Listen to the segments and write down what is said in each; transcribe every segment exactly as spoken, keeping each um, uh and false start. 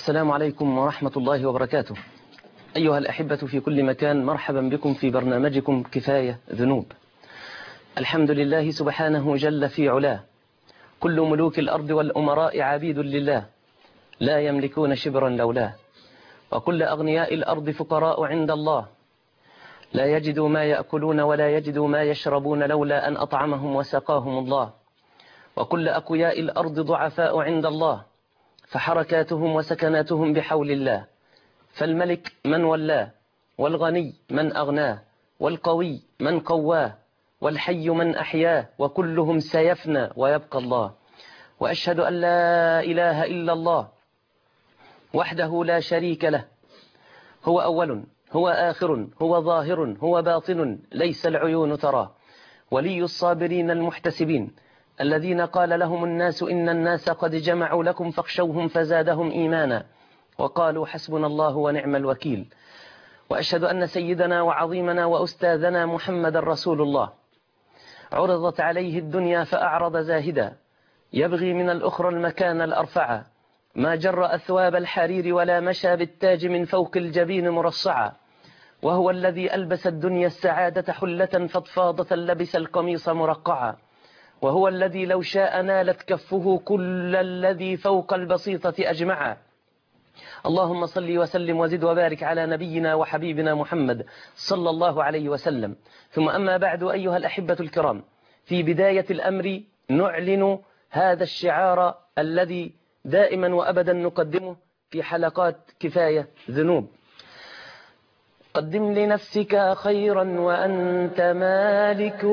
السلام عليكم ورحمة الله وبركاته. أيها الأحبة في كل مكان، مرحبا بكم في برنامجكم كفاية ذنوب. الحمد لله سبحانه جل في علاه، كل ملوك الأرض والأمراء عبيد لله، لا يملكون شبرا لولاه، وكل أغنياء الأرض فقراء عند الله، لا يجدوا ما يأكلون ولا يجدوا ما يشربون لولا أن أطعمهم وسقاهم الله، وكل أقوياء الأرض ضعفاء عند الله، فحركاتهم وسكناتهم بحول الله. فالملك من ولاه، والغني من أغناه، والقوي من قواه، والحي من أحياه، وكلهم سيفنى ويبقى الله. وأشهد أن لا إله إلا الله وحده لا شريك له، هو أول، هو آخر، هو ظاهر، هو باطن، ليس العيون تراه، ولي الصابرين المحتسبين الذين قال لهم الناس إن الناس قد جمعوا لكم فاخشوهم فزادهم إيمانا وقالوا حسبنا الله ونعم الوكيل. وأشهد أن سيدنا وعظيمنا وأستاذنا محمد رسول الله، عرضت عليه الدنيا فأعرض زاهدا، يبغي من الأخرى المكان الأرفع، ما جر أثواب الحرير ولا مشى بالتاج من فوق الجبين مرصعا، وهو الذي ألبس الدنيا السعادة حلة فضفاضة لبس القميص مرقعا، وهو الذي لو شاء نالت كفه كل الذي فوق البسيطة أجمعا. اللهم صل وسلم وزد وبارك على نبينا وحبيبنا محمد صلى الله عليه وسلم. ثم أما بعد، أيها الأحبة الكرام، في بداية الأمر نعلن هذا الشعار الذي دائما وأبدا نقدمه في حلقات كفاية ذنوب: قدم لنفسك خيرا وأنت مالك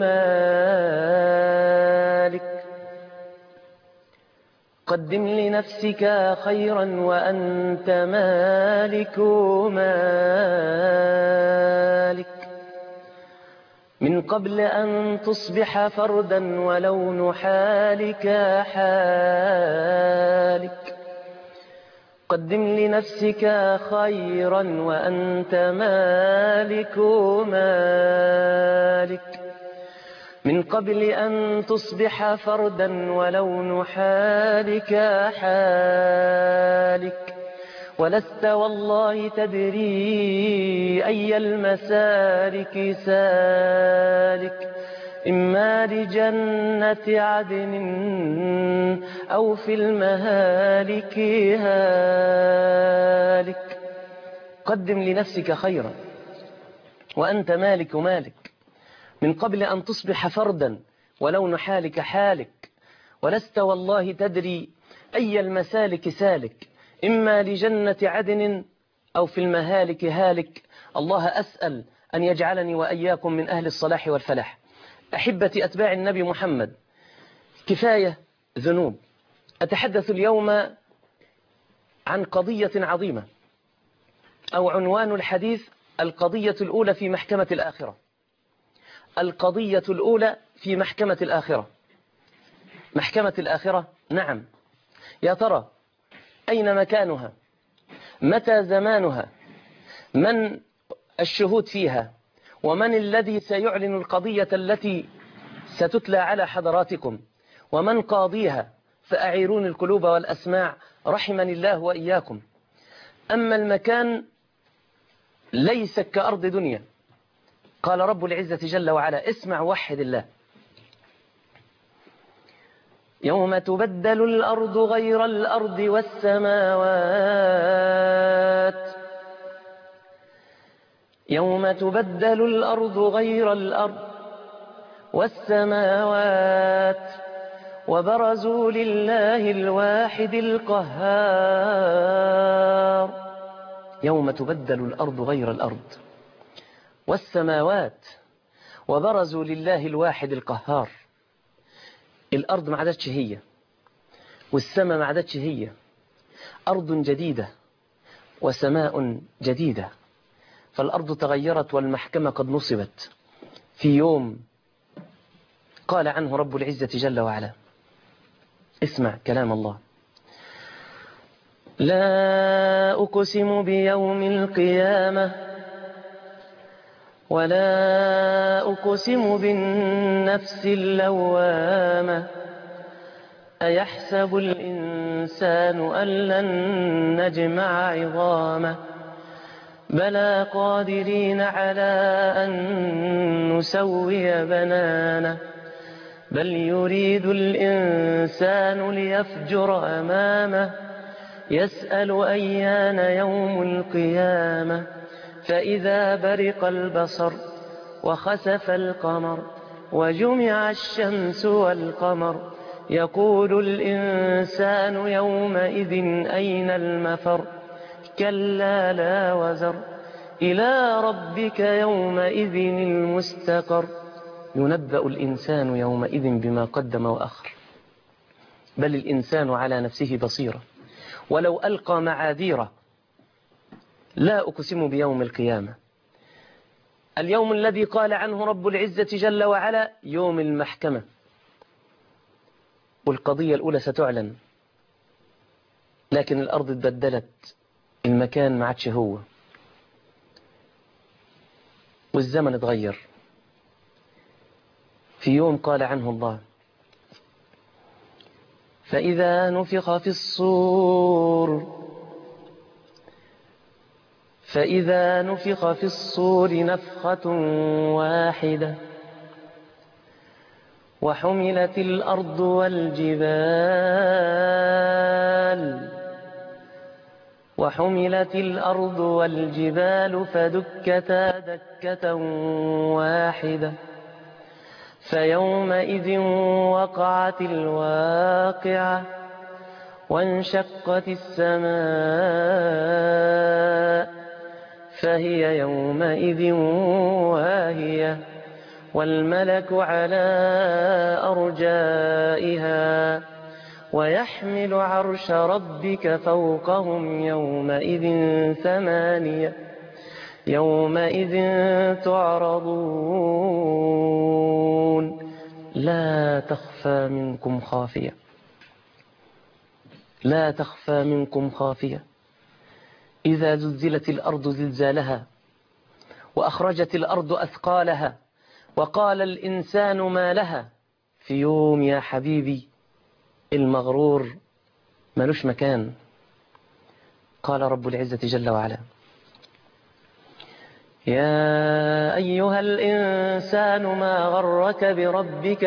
مالك، قدم لنفسك خيرا وأنت مالك مالك، من قبل أن تصبح فردا ولون حالك حالك، قدم لنفسك خيرا وأنت مالك مالك، من قبل أن تصبح فردا ولون حالك حالك، ولست والله تدري أي المسالك سالك، إما لجنة عدن أو في المهالك هالك. قدم لنفسك خيرا وأنت مالك مالك، من قبل أن تصبح فردا ولون حالك حالك، ولست والله تدري أي المسالك سالك، إما لجنة عدن أو في المهالك هالك. الله أسأل أن يجعلني وأياكم من أهل الصلاح والفلاح. أحبتي أتباع النبي محمد، كفاية ذنوب. أتحدث اليوم عن قضية عظيمة، أو عنوان الحديث: القضية الأولى في محكمة الآخرة. القضية الأولى في محكمة الآخرة. محكمة الآخرة، نعم. يا ترى أين مكانها؟ متى زمانها؟ من الشهود فيها؟ ومن الذي سيعلن القضية التي ستتلى على حضراتكم؟ ومن قاضيها؟ فأعيرون القلوب والأسماع رحمني الله وإياكم. أما المكان ليس كأرض دنيا. قال رب العزة جل وعلا، اسمع وحد الله: يوم تبدل الأرض غير الأرض والسماوات، يوم تبدل الأرض غير الأرض والسماوات، وبرزوا لله الواحد القهار. يوم تبدل الأرض غير الأرض والسماوات، وبرزوا لله الواحد القهار. الأرض ما عادتش هي، والسماء ما عادتش هي. أرض جديدة وسماء جديدة، فالأرض تغيرت والمحكمة قد نصبت في يوم قال عنه رب العزة جل وعلا. اسمع كلام الله: لا أقسم بيوم القيامة ولا أقسم بالنفس اللوامة أيحسب الإنسان أن لن نجمع عظامه بلى قادرين على أن نسوي بنانه بل يريد الإنسان ليفجر أمامه يسأل أيان يوم القيامة فإذا برق البصر وخسف القمر وجمع الشمس والقمر يقول الإنسان يومئذ أين المفر كلا لا وزر إلى ربك يومئذ المستقر ينبأ الإنسان يومئذ بما قدم وأخر بل الإنسان على نفسه بصيرة ولو ألقى معاذيره لا أقسم بيوم القيامة اليوم الذي قال عنه رب العزة جل وعلا يوم المحكمة والقضية الأولى ستعلن لكن الأرض اتبدلت المكان ما عادش هو والزمن اتغير في يوم قال عنه الله فإذا نفخ في الصور فإذا نفخ في الصور نفخة واحدة وحملت الأرض والجبال وحملت الأرض والجبال فدكتا دكة واحدة فيومئذ وقعت الواقعة وانشقت السماء فهي يومئذ واهية والملك على أرجائها ويحمل عرش ربك فوقهم يومئذ ثمانية يومئذ تعرضون لا تخفى منكم خافية لا تخفى منكم خافية إذا زلزلت الأرض زلزالها وأخرجت الأرض أثقالها وقال الإنسان ما لها في يوم يا حبيبي المغرور ملوش مكان قال رب العزة جل وعلا يا أيها الإنسان ما غرك بربك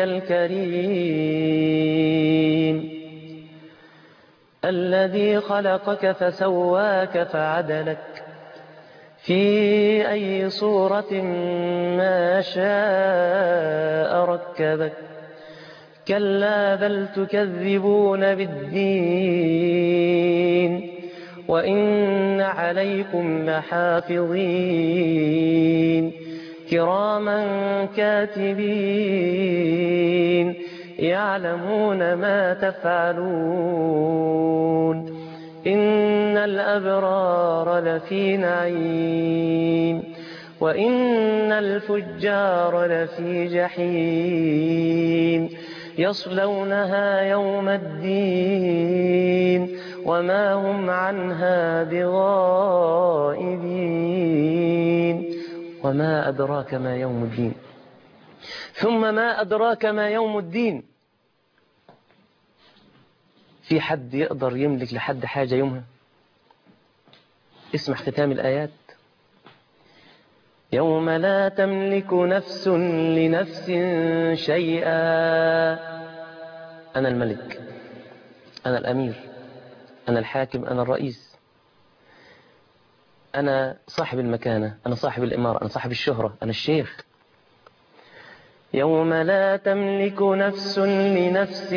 الكريم الذي خلقك فسواك فعدلك في أي صورة ما شاء ركبك كلا بل تكذبون بالدين وإن عليكم لحافظين كراما كاتبين يعلمون ما تفعلون إن الأبرار لفي نعيم وإن الفجار لفي جحيم يصلونها يوم الدين وما هم عنها بغائبين وما أدراك ما يوم الدين ثم ما أدراك ما يوم الدين في حد يقدر يملك لحد حاجة يومها اسمع ختام الآيات يوم لا تملك نفس لنفس شيئا أنا الملك أنا الأمير أنا الحاكم أنا الرئيس أنا صاحب المكانة أنا صاحب الإمارة أنا صاحب الشهرة أنا الشيخ يوم لا تملك نفس لنفس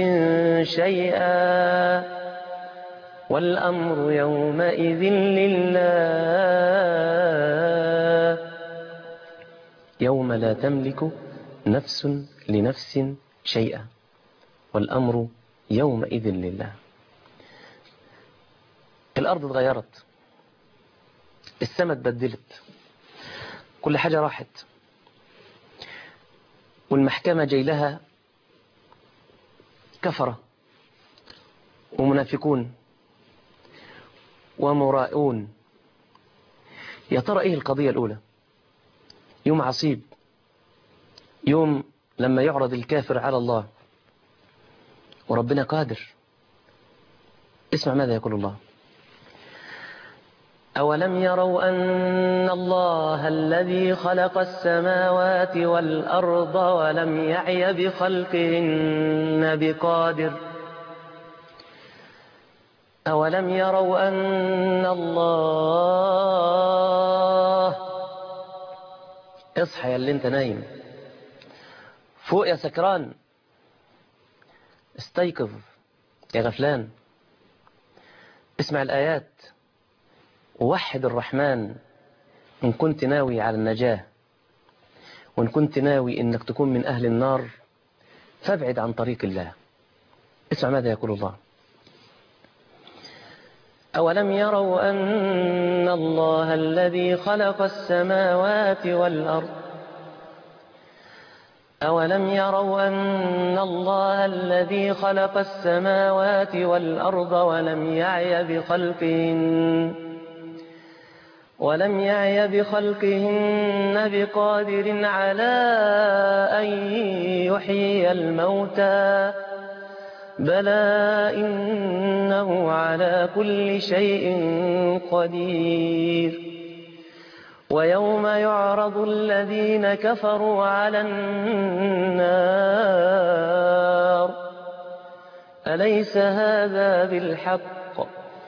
شيئا والأمر يومئذ لله يوم لا تملك نفس لنفس شيئا والأمر يومئذ لله الأرض اتغيرت السماء اتبدلت كل حاجة راحت والمحكمة جاي لها كفرة ومنافقون ومرائون يا ترى ايه القضية الأولى يوم عصيب يوم لما يعرض الكافر على الله وربنا قادر. اسمع ماذا يقول الله: أولم يروا أن الله الذي خلق السماوات والأرض ولم يعي بخلقهن بقادر أولم يروا أن الله اصحى يا اللي انت نايم، فوق يا سكران، استيقظ يا غفلان، اسمع الآيات ووحد الرحمن إن كنت ناوي على النجاة، وإن كنت ناوي إنك تكون من أهل النار فابعد عن طريق الله. اسمع ماذا يقول الله: أولم يروا أن الله الذي خلق السماوات والأرض أولم يروا أن الله الذي خلق السماوات والأرض ولم يعي بخلقهن ولم يعي بخلقهن بقادر على أن يحيي الموتى بلى إنه على كل شيء قدير ويوم يعرض الذين كفروا على النار أليس هذا بالحق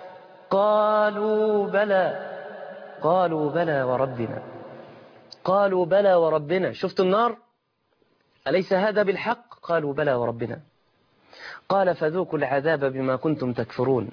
قالوا بلى قالوا بلى وربنا قالوا بلى وربنا. شفت النار؟ أليس هذا بالحق؟ قالوا بلى وربنا. قال فذوقوا العذاب بما كنتم تكفرون.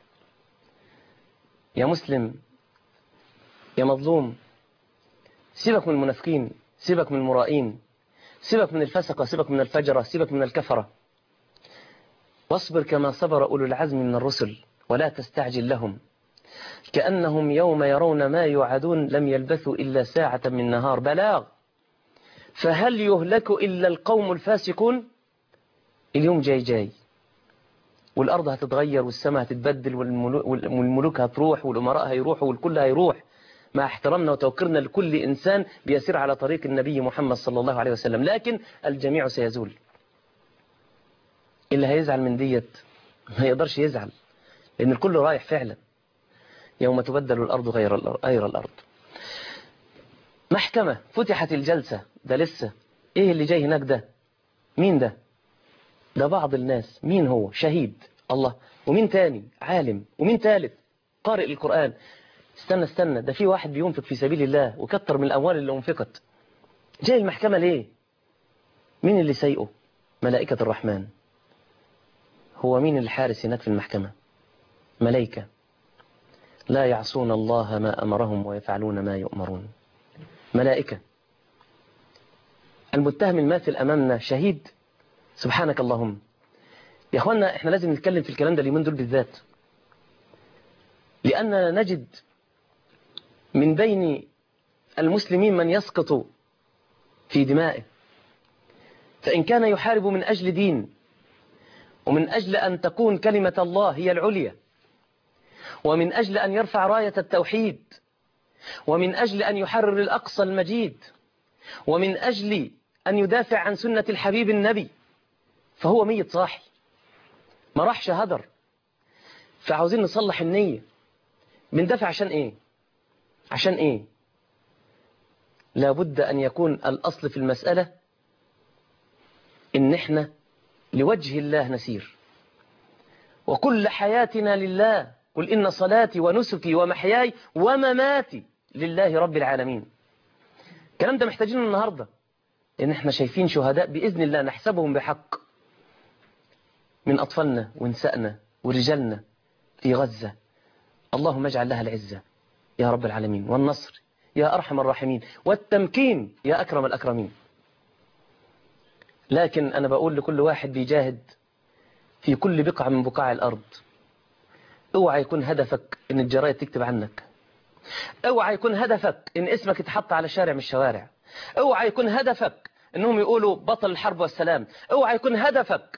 يا مسلم يا مظلوم، سيبك من المنافقين، سيبك من المرائين، سيبك من الفسقة، سيبك من الفجرة، سيبك من الكفرة، واصبر كما صبر أولو العزم من الرسل ولا تستعجل لهم كأنهم يوم يرون ما يوعدون لم يلبثوا إلا ساعة من نهار بلاغ فهل يهلك إلا القوم الفاسقون. اليوم جاي جاي والأرض هتتغير والسماء هتتبدل والملوك هتروح والأمراء هيروحوا والكل هيروح، مع احترامنا وتوقيرنا لكل إنسان بيسير على طريق النبي محمد صلى الله عليه وسلم، لكن الجميع سيزول. اللي هيزعل من ديت ما يقدرش يزعل، لأن الكل رايح فعلا. يوم تبدل الأرض غير الأرض, غير الأرض. محكمة فتحت الجلسة، ده لسه إيه اللي جاي هناك؟ ده مين ده؟ ده بعض الناس. مين هو؟ شهيد الله. ومين تاني؟ عالم. ومين ثالث؟ قارئ القرآن. استنى استنى ده في واحد بينفق في سبيل الله وكتر من الأموال اللي انفقت. جاي المحكمة ليه؟ مين اللي سيئه؟ ملائكة الرحمن. هو مين الحارس هناك في المحكمة؟ ملائكة لا يعصون الله ما أمرهم ويفعلون ما يؤمرون. ملائكة. المتهم الماثل أمامنا شهيد. سبحانك اللهم. يا أخوانا احنا لازم نتكلم في الكلام ده اليومين دول بالذات، لأننا نجد من بين المسلمين من يسقط في دمائه، فإن كان يحارب من أجل دين ومن أجل أن تكون كلمة الله هي العليا، ومن أجل أن يرفع راية التوحيد، ومن أجل أن يحرر الأقصى المجيد، ومن أجل أن يدافع عن سنة الحبيب النبي، فهو ميت صاحي ما راحش هدر. فعاوزين نصلح النية. بندافع عشان إيه؟ عشان إيه؟ لابد أن يكون الأصل في المسألة إن إحنا لوجه الله نسير، وكل حياتنا لله. قل إن صلاتي ونسكي ومحياي ومماتي لله رب العالمين. الكلام ده محتاجينه النهاردة، لأن إحنا شايفين شهداء بإذن الله نحسبهم بحق من أطفالنا ونسائنا ورجالنا في غزة. اللهم اجعل لها العزة يا رب العالمين، والنصر يا أرحم الراحمين، والتمكين يا أكرم الأكرمين. لكن أنا بقول لكل واحد بيجاهد في كل بقعة من بقاع الأرض، اوعى يكون هدفك ان الجرايد تكتب عنك، اوعى يكون هدفك ان اسمك يتحط على شارع من الشوارع، اوعى يكون هدفك انهم يقولوا بطل الحرب والسلام، اوعى يكون هدفك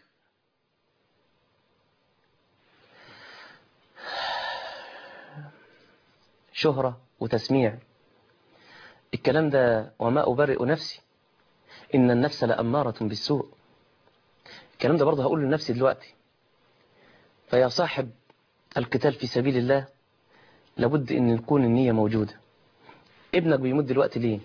شهرة وتسميع. الكلام ده وما أبرئ نفسي إن النفس لأمارة بالسوء. الكلام ده برضه هقوله لنفسي دلوقتي. فيا صاحب القتال في سبيل الله لابد ان تكون النية موجودة. ابنك بيموت دلوقتي ليه؟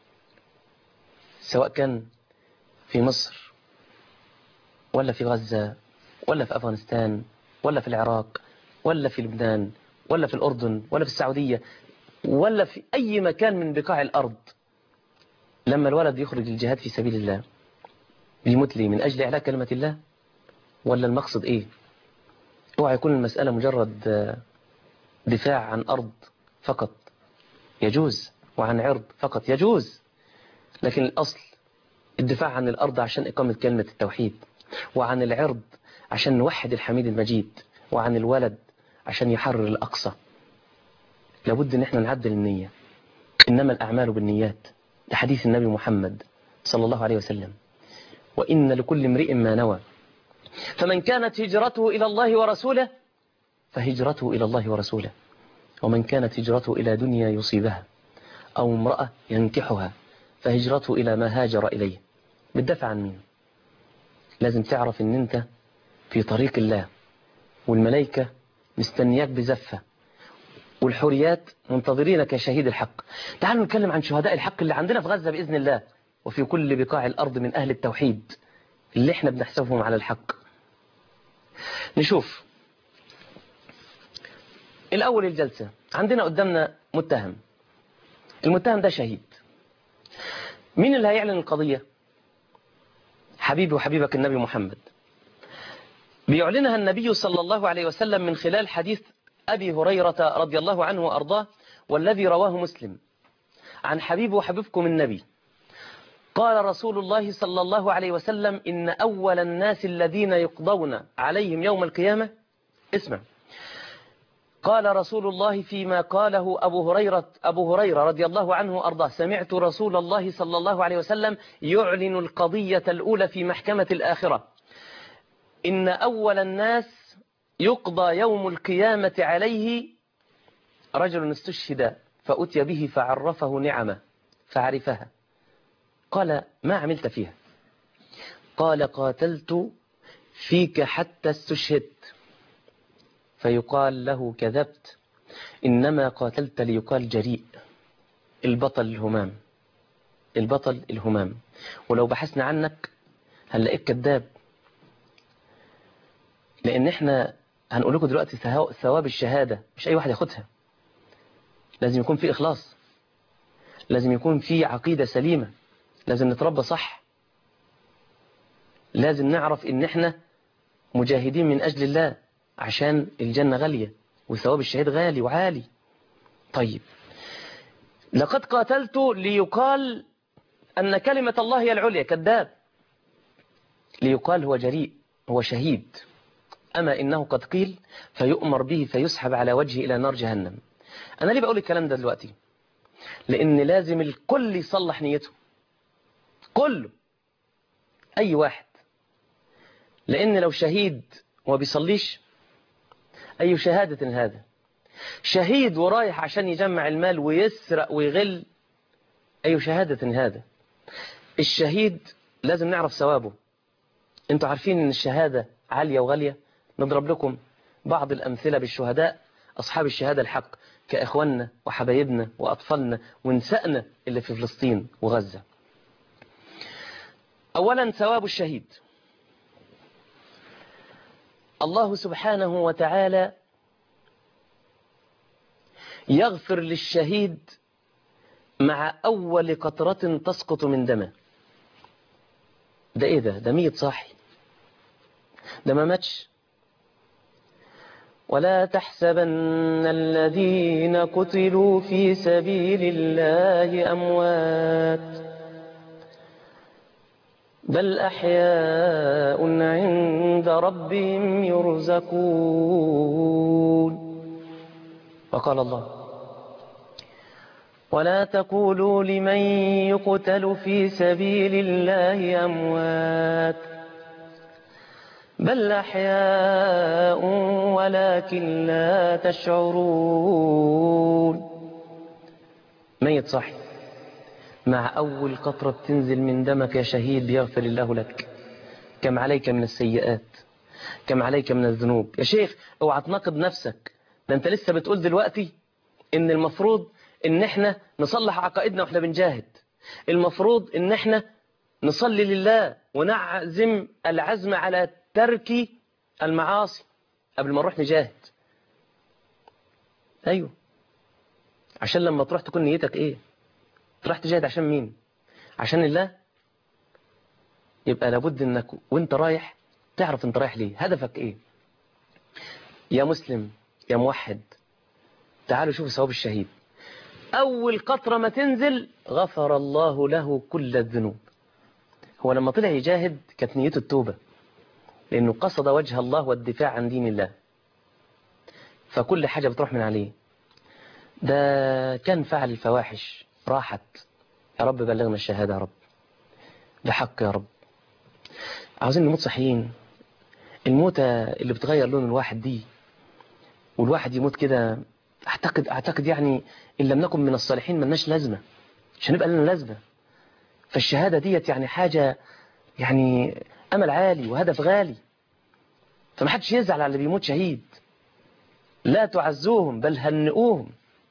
سواء كان في مصر ولا في غزة ولا في أفغانستان ولا في العراق ولا في لبنان ولا في الأردن ولا في السعودية ولا في أي مكان من بقاع الأرض، لما الولد يخرج للجهاد في سبيل الله بيموت ليه؟ من أجل إعلاء كلمة الله؟ ولا المقصد إيه؟ اوعى يكون المسألة مجرد دفاع عن أرض فقط يجوز، وعن عرض فقط يجوز، لكن الأصل الدفاع عن الأرض عشان إقامة كلمة التوحيد، وعن العرض عشان نوحد الحميد المجيد، وعن الولد عشان يحرر الأقصى. لابد ان احنا نعدل النية. إنما الأعمال بالنيات، ده حديث النبي محمد صلى الله عليه وسلم. وإن لكل امرئ ما نوى، فمن كانت هجرته إلى الله ورسوله فهجرته إلى الله ورسوله، ومن كانت هجرته إلى دنيا يصيبها أو امرأة ينكحها فهجرته إلى ما هاجر إليه. بتدافع عن مين؟ لازم تعرف ان انت في طريق الله، والملائكة مستنياك بزفة، والحريات منتظرينك كشهيد الحق. تعالوا نتكلم عن شهداء الحق اللي عندنا في غزة بإذن الله، وفي كل بقاع الأرض من أهل التوحيد اللي احنا بنحسبهم على الحق. نشوف الأول الجلسة. عندنا قدامنا متهم، المتهم ده شهيد. مين اللي هيعلن القضية؟ حبيبي وحبيبك النبي محمد. بيعلنها النبي صلى الله عليه وسلم من خلال حديث أبي هريرة رضي الله عنه وأرضاه، والذي رواه مسلم، عن حبيب وحبيبكم النبي. قال رسول الله صلى الله عليه وسلم: إن أول الناس الذين يقضون عليهم يوم القيامة، اسمع، قال رسول الله فيما قاله أبو هريرة, أبو هريرة رضي الله عنه وأرضاه: سمعت رسول الله صلى الله عليه وسلم يعلن القضية الأولى في محكمة الآخرة: إن أول الناس يقضى يوم القيامة عليه رجل استشهد فأتي به فعرفه نعمه فعرفها. قال: ما عملت فيها؟ قال: قاتلت فيك حتى استشهدت. فيقال له: كذبت، إنما قاتلت ليقال جريء، البطل الهمام، البطل الهمام. ولو بحثنا عنك هنلاقيك كذاب، لأن احنا هنقول لكم دلوقتي ثواب الشهادة مش أي واحد ياخدها. لازم يكون في إخلاص، لازم يكون في عقيدة سليمة، لازم نتربى صح، لازم نعرف إن احنا مجاهدين من أجل الله، عشان الجنة غالية وثواب الشهيد غالي وعالي. طيب، لقد قاتلت ليقال أن كلمة الله هي العليا، كذاب، ليقال هو جريء، هو شهيد. أما إنه قد قيل فيؤمر به فيسحب على وجهه إلى نار جهنم. أنا ليه بقول الكلام ده دلوقتي؟ لأن لازم الكل يصلح نيته، كله، أي واحد. لأن لو شهيد وما بيصليش، أي شهادة هذا؟ شهيد ورايح عشان يجمع المال ويسرق ويغل، أي شهادة هذا؟ الشهيد لازم نعرف ثوابه. انتوا عارفين ان الشهادة عالية وغالية. نضرب لكم بعض الأمثلة بالشهداء أصحاب الشهادة الحق، كإخواننا وحبايبنا وأطفالنا ونسائنا اللي في فلسطين وغزة. أولا، ثواب الشهيد. الله سبحانه وتعالى يغفر للشهيد مع أول قطرة تسقط من دمه. ده إيه ده؟ ده ميت صاحي، ده ما ماتش. ولا تحسبن الذين قتلوا في سبيل الله أموات بل أحياء عند ربهم يرزقون. وقال الله: ولا تقولوا لمن يقتل في سبيل الله أموات بل أحياء ولكن لا تشعرون. ميت صحي، مع أول قطرة بتنزل من دمك يا شهيد بيغفر الله لك. كم عليك من السيئات، كم عليك من الذنوب. يا شيخ اوعى تناقض نفسك، ده انت لسه بتقول دلوقتي ان المفروض ان احنا نصلح عقائدنا واحنا بنجاهد، المفروض ان احنا نصلي لله ونعزم العزم على ترك المعاصي قبل ما نروح نجاهد. ايوه، عشان لما تروح تكون نيتك ايه؟ تروح تجاهد عشان مين؟ عشان الله. يبقى لابد انك وانت رايح تعرف انت رايح ليه، هدفك ايه. يا مسلم يا موحد، تعالوا شوفوا ثواب الشهيد. اول قطرة ما تنزل غفر الله له كل الذنوب. هو لما طلع يجاهد كانت نيته التوبة، لانه قصد وجه الله والدفاع عن دين الله، فكل حاجة بتروح من عليه. ده كان فعل الفواحش راحت، يا رب بلغنا الشهادة يا رب، بحق يا رب. عاوزين نموت صحيين، الموتة اللي بتغير لون الواحد دي، والواحد يموت كده، اعتقد اعتقد يعني ان لم نكن من الصالحين ملناش لازمة، مش هنبقى لنا لازمة. فالشهادة ديت يعني حاجة، يعني امل عالي وهدف غالي، فمحدش يزعل على اللي بيموت شهيد. لا تعزوهم بل هنئوهم،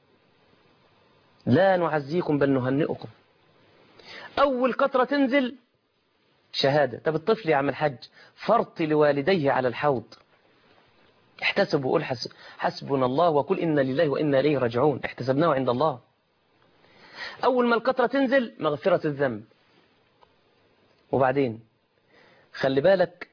لا نعزيكم بل نهنئكم. اول قطرة تنزل شهادة. طب الطفل يا عم الحاج فرط لوالديه على الحوض، احتسب وقول حسبنا الله وقل إنا لله وإنا إليه راجعون، احتسبناه عند الله. أول ما القطرة تنزل مغفرة الذنب. وبعدين خلي بالك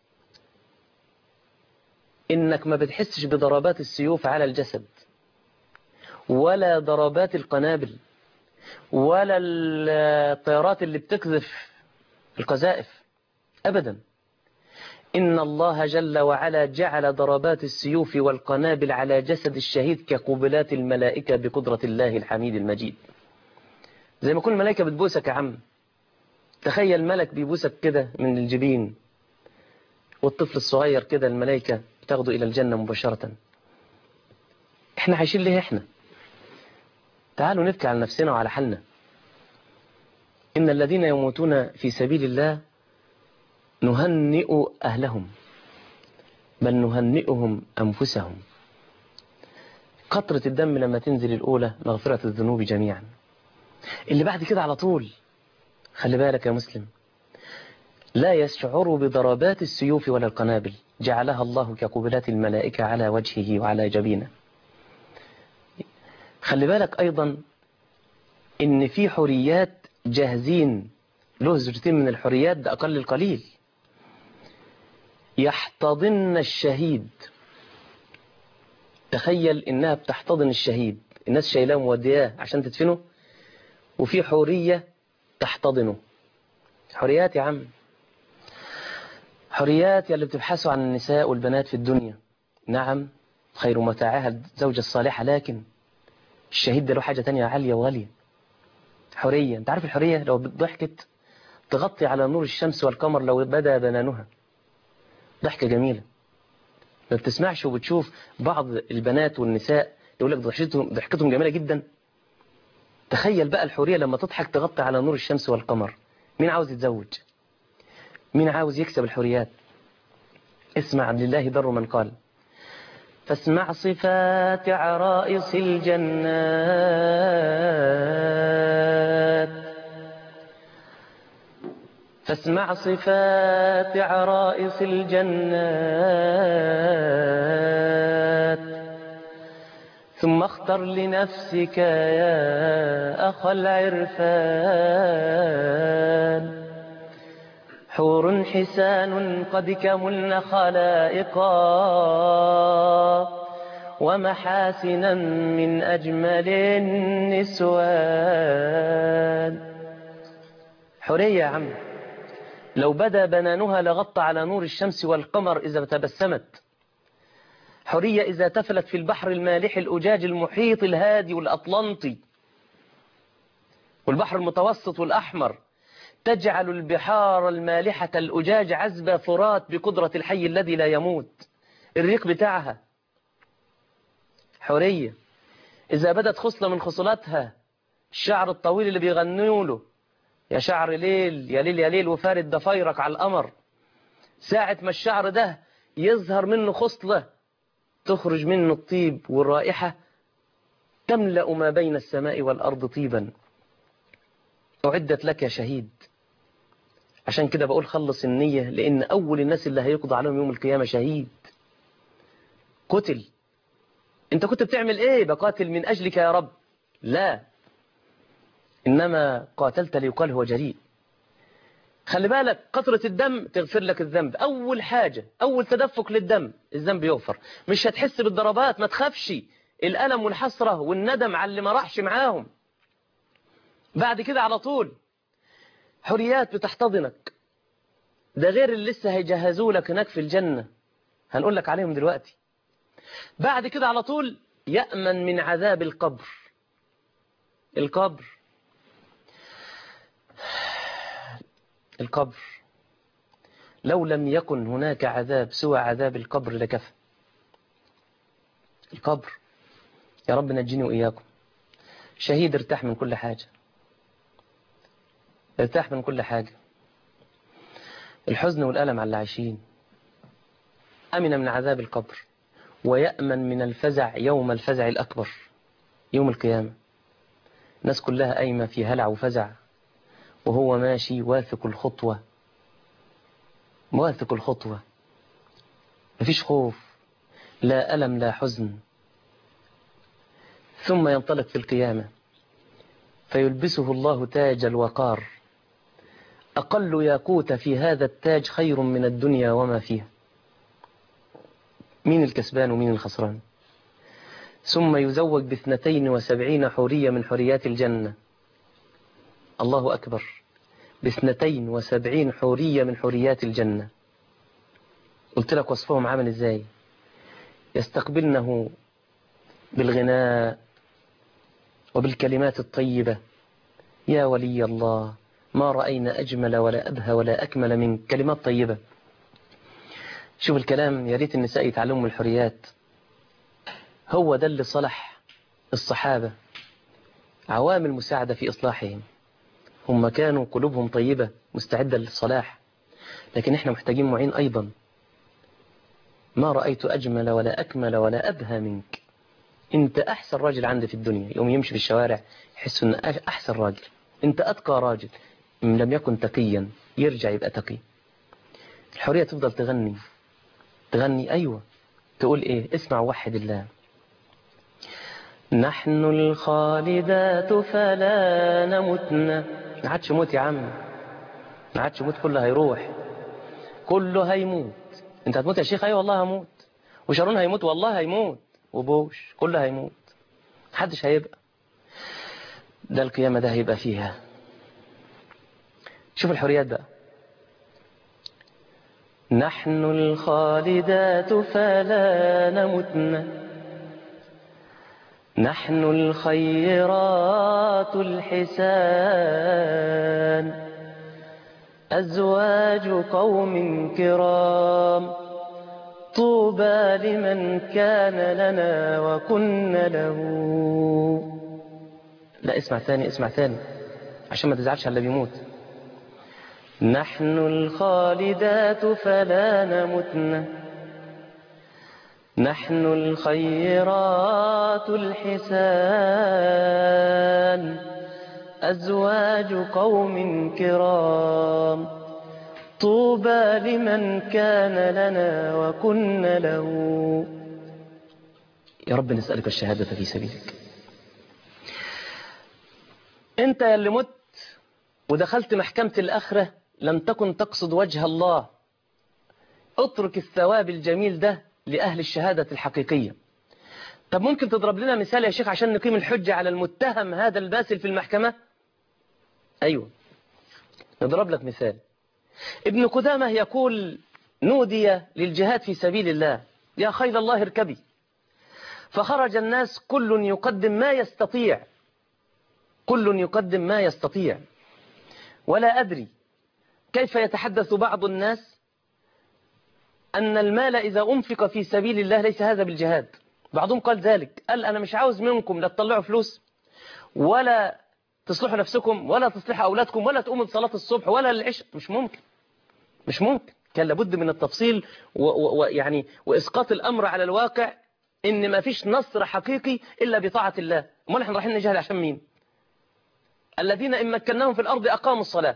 إنك ما بتحسش بضربات السيوف على الجسد، ولا ضربات القنابل، ولا الطيارات اللي بتقذف القذائف أبدا. إن الله جل وعلا جعل ضربات السيوف والقنابل على جسد الشهيد كقبلات الملائكة بقدرة الله الحميد المجيد. زي ما كل الملائكة بتبوسك يا عم، تخيل ملك بيبوسك كده من الجبين، والطفل الصغير كده الملائكة بتاخده إلى الجنة مباشرة. احنا عايشين ليه احنا؟ تعالوا نبكي على نفسنا وعلى حالنا. إن الذين يموتون في سبيل الله نهنئ أهلهم بل نهنئهم أنفسهم. قطرة الدم لما تنزل الأولى مغفرة الذنوب جميعا. اللي بعد كده على طول خلي بالك يا مسلم، لا يشعر بضربات السيوف ولا القنابل، جعلها الله كقبلات الملائكة على وجهه وعلى جبينه. خلي بالك أيضا إن في حريات جاهزين له زرتين من الحريات، ده أقل القليل، يحتضن الشهيد. تخيل إنها بتحتضن الشهيد، الناس شايلاه مودياه عشان تدفنه، وفي حرية تحتضنه. حريات يا عم، حريات يا اللي بتبحثوا عن النساء والبنات في الدنيا. نعم خير متاعها الزوجة الصالحة، لكن الشهيد ده له حاجة تانية عالية وغالية. حرية، انت عارف الحرية لو ضحكت تغطي على نور الشمس والقمر لو بدا بنانها. ضحكة جميلة، ما بتسمعش وبتشوف بعض البنات والنساء يقول لك ضحكتهم ضحكتهم جميلة جدا. تخيل بقى الحرية لما تضحك تغطي على نور الشمس والقمر. مين عاوز يتزوج؟ مين عاوز يكسب الحريات؟ اسمع لله در من قال: فاسمع صفات عرائص الجنات، فاسمع صفات عرائص الجنات، ثم اختر لنفسك يا أخ العرفان حور حسان قد كملن خلائقا ومحاسنا من أجمل النسوان. حرية يا عم، لو بدا بنانها لغطى على نور الشمس والقمر إذا تبسمت. حرية إذا تفلت في البحر المالح الأجاج المحيط الهادي والأطلنطي والبحر المتوسط والأحمر، تجعل البحار المالحة الأجاج عذبة فرات بقدرة الحي الذي لا يموت، الريق بتاعها. حرية إذا بدت خصلة من خصلاتها الشعر الطويل اللي بيغنوا له: يا شعر ليل يا ليل يا ليل وفارد ضفايرك على القمر، ساعة ما الشعر ده يظهر منه خصلة تخرج منه الطيب والرائحة تملأ ما بين السماء والأرض طيبا. أعدت لك يا شهيد. عشان كده بقول خلص النية، لأن أول الناس اللي هيقضى عليهم يوم القيامة شهيد قتل. أنت كنت بتعمل إيه؟ بقاتل من أجلك يا رب؟ لا، إنما قاتلت ليقال هو جريء. خلي بالك، قطرة الدم تغفر لك الذنب. أول حاجة، أول تدفق للدم الذنب يغفر. مش هتحس بالضربات، ما تخافش، الألم والحسرة والندم على اللي ما راحش معاهم. بعد كده على طول حريات بتحتضنك، ده غير اللي لسه هيجهزوا لك هناك في الجنة، هنقول لك عليهم دلوقتي. بعد كده على طول يأمن من عذاب القبر. القبر القبر لو لم يكن هناك عذاب سوى عذاب القبر لكفى. القبر، يا رب نجيني وإياكم. شهيد ارتاح من كل حاجة، ارتاح من كل حاجة. الحزن والألم على اللي عايشين. أمن من عذاب القبر، ويأمن من الفزع يوم الفزع الأكبر، يوم القيامة. الناس كلها قايمة في هلع وفزع، وهو ماشي واثق الخطوة، واثق الخطوة، مفيش خوف، لا ألم لا حزن. ثم ينطلق في القيامة فيلبسه الله تاج الوقار. أقل ياقوت في هذا التاج خير من الدنيا وما فيها. مين الكسبان ومين الخسران؟ ثم يزوج باثنتين وسبعين حورية من حوريات الجنة. الله أكبر، باثنتين وسبعين حورية من حوريات الجنة. قلت لك وصفهم عمل ازاي؟ يستقبلنه بالغناء وبالكلمات الطيبة. يا ولي الله، ما رأينا أجمل ولا أبهى ولا أكمل من كلمات طيبة. شوف الكلام، يا ريت النساء يتعلموا من الحريات. هو ده اللي صلح الصحابة، عوامل مساعدة في إصلاحهم. هم كانوا قلوبهم طيبة مستعدة للصلاح، لكن احنا محتاجين معين أيضا. ما رأيت أجمل ولا أكمل ولا أبهى منك. انت أحسن راجل عندي في الدنيا. يوم يمشي في الشوارع يحس أن أحسن راجل. انت أتقى راجل، إن لم يكن تقيا يرجع يبقى تقي. الحرية تفضل تغني تغني أيوة. تقول إيه؟ اسمع وحد الله. نحن الخالدات فلا نمتنا. ما عادش موت يا عم، ما عادش موت، كله هيروح، كله هيموت. انت هتموت يا شيخ؟ ايوه والله هموت. وشارون هيموت، والله هيموت. وبوش، كله هيموت، محدش هيبقى. ده القيامة ده هيبقى فيها. شوف الحريات بقى. نحن الخالدات فلا نمتنا، نحن الخيرات الحسان، أزواج قوم كرام، طوبى لمن كان لنا وكن له. لا، اسمع ثاني، اسمع ثاني عشان ما تزعلش على اللي بيموت. نحن الخالدات فلا نمتنا، نحن الخيرات الحسان، أزواج قوم كرام، طوبى لمن كان لنا وكن له. يا رب نسألك الشهادة في سبيلك. انت اللي مت ودخلت محكمة الآخرة لم تكن تقصد وجه الله. اترك الثواب الجميل ده لأهل الشهادة الحقيقية. طب ممكن تضرب لنا مثال يا شيخ عشان نقيم الحجة على المتهم هذا الباسل في المحكمة؟ أيوة، نضرب لك مثال. ابن قدامة يقول: نودي للجهاد في سبيل الله، يا خيل الله اركبي. فخرج الناس كل يقدم ما يستطيع، كل يقدم ما يستطيع، ولا أدري كيف يتحدث بعض الناس أن المال إذا أنفق في سبيل الله ليس هذا بالجهاد. بعضهم قال ذلك، قال أنا مش عاوز منكم لا تطلعوا فلوس ولا تصلحوا نفسكم ولا تصلحوا أولادكم ولا تقوموا بصلاة الصبح ولا العشاء. مش ممكن، مش ممكن. كان لابد من التفصيل ويعني وإسقاط الأمر على الواقع إن ما فيش نصر حقيقي إلا بطاعة الله. امال احنا رايحين نجاهد عشان مين؟ الذين إن مكناهم في الأرض أقاموا الصلاة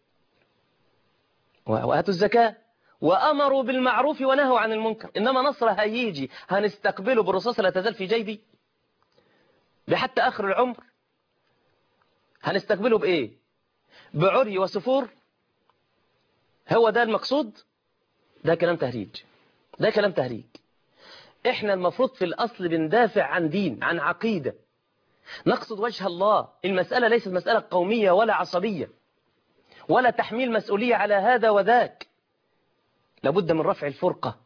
وآتوا الزكاة وأمروا بالمعروف ونهوا عن المنكر. إنما نصر هيجي هنستقبله بالرصاصة لا تزال في جيبي بحتى آخر العمر؟ هنستقبله بإيه؟ بعري وسفور؟ هو ده المقصود؟ ده كلام تهريج، ده كلام تهريج. إحنا المفروض في الأصل بندافع عن دين، عن عقيدة، نقصد وجه الله. المسألة ليست مسألة قومية ولا عصبية ولا تحميل مسؤولية على هذا وذاك. لابد من رفع الفرقة،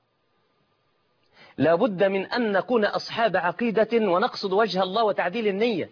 لابد من أن نكون أصحاب عقيدة ونقصد وجه الله وتعديل النية.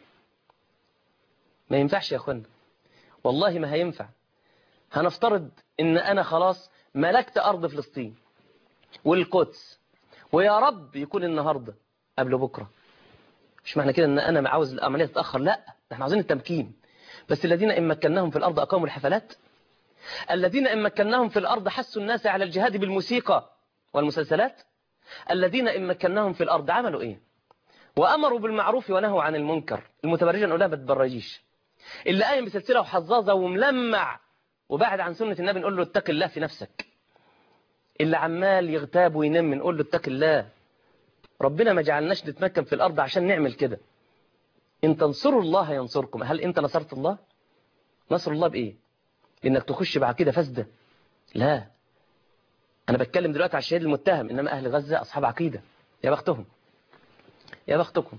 ما ينفعش يا أخوانا، والله ما هينفع. هنفترض إن أنا خلاص ملكت أرض فلسطين والقدس، ويا رب يكون النهاردة قبل بكرة. مش معنى كده إن أنا عاوز العملية تتأخر، لا، احنا عاوزين التمكين. بس الذين إن مكناهم في الأرض أقاموا الحفلات، الذين إن مكناهم في الأرض حثوا الناس على الجهاد بالموسيقى والمسلسلات، الذين إن مكناهم في الأرض عملوا إيه؟ وأمروا بالمعروف ونهوا عن المنكر. المتبرجة نقول لها ما تتبرجيش، اللي قايم بسلسلة وحظاظة وملمع وبعد عن سنة النبي نقول له اتق الله في نفسك. اللي عمال يغتاب وينم نقول له اتق الله. ربنا ما جعلناش نتمكن في الأرض عشان نعمل كده. إن تنصروا الله ينصركم. هل أنت نصرت الله؟ نصر الله بإيه؟ إنك تخش بعقيدة فاسدة؟ لا، أنا بتكلم دلوقتي على الشهيد المتهم، إنما أهل غزة أصحاب عقيدة. يا بختهم، يا بختكم،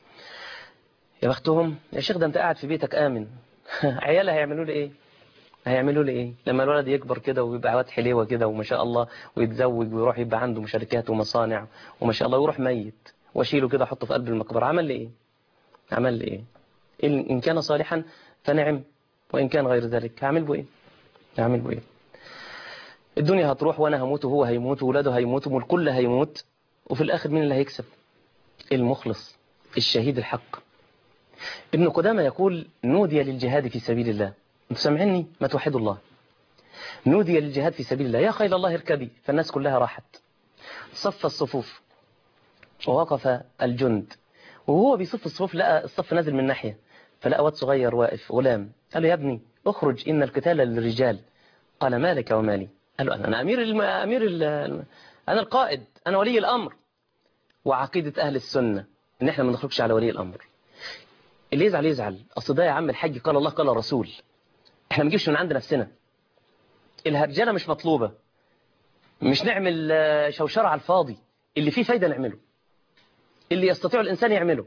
يا بختهم. يا شيخ ده أنت قاعد في بيتك آمن. عيالها هيعملوا لي إيه؟ هيعملوا لي إيه لما الولد يكبر كده ويبقى عواد حليوة كده وما شاء الله ويتزوج ويروح يبقى عنده مشاركات ومصانع وما شاء الله ويروح ميت واشيله كده احطه في قلب المقبرة؟ عمل لي إيه؟ عمل لي إيه؟ إن كان صالحا فنعم، وإن كان غير ذلك هعمل به إيه؟ هعمل به إيه؟ الدنيا هتروح وأنا هموت وهو هيموت وولاده هيموتوا والكل هيموت، وفي الآخر مين اللي هيكسب؟ المخلص الشهيد الحق. ابن قدامة يقول نودي للجهاد في سبيل الله. انتوا سامعيني؟ ما توحدوا الله. نودي للجهاد في سبيل الله، يا خيل الله اركبي. فالناس كلها راحت، صف الصفوف ووقف الجند، وهو بيصف الصفوف لقى الصف نازل من ناحية، فلقى واد صغير واقف غلام. قال له يا ابني اخرج إن القتال للرجال. قال مالك ومالي؟ قال له أنا أمير الم... أمير ال... أنا القائد، أنا ولي الأمر. وعقيدة أهل السنة إن إحنا ما نخرجش على ولي الأمر. اللي يزعل يزعل، أصل ده يا عم الحاج قال الله قال الرسول، إحنا ما نجيبش من عند نفسنا. الهرجلة مش مطلوبة، مش نعمل شوشرة على الفاضي. اللي فيه فايدة نعمله، اللي يستطيع الإنسان يعمله.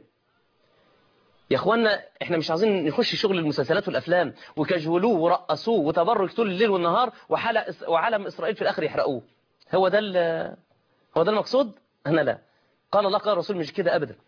يا أخوانا إحنا مش عايزين نخش شغل المسلسلات والأفلام وكجولوه ورقصوه وتبرج طول الليل والنهار وعلم إسرائيل في الآخر يحرقوه. هو ده هو ده المقصود؟ أنا لا. قال الله قال الرسول مش كده أبدا.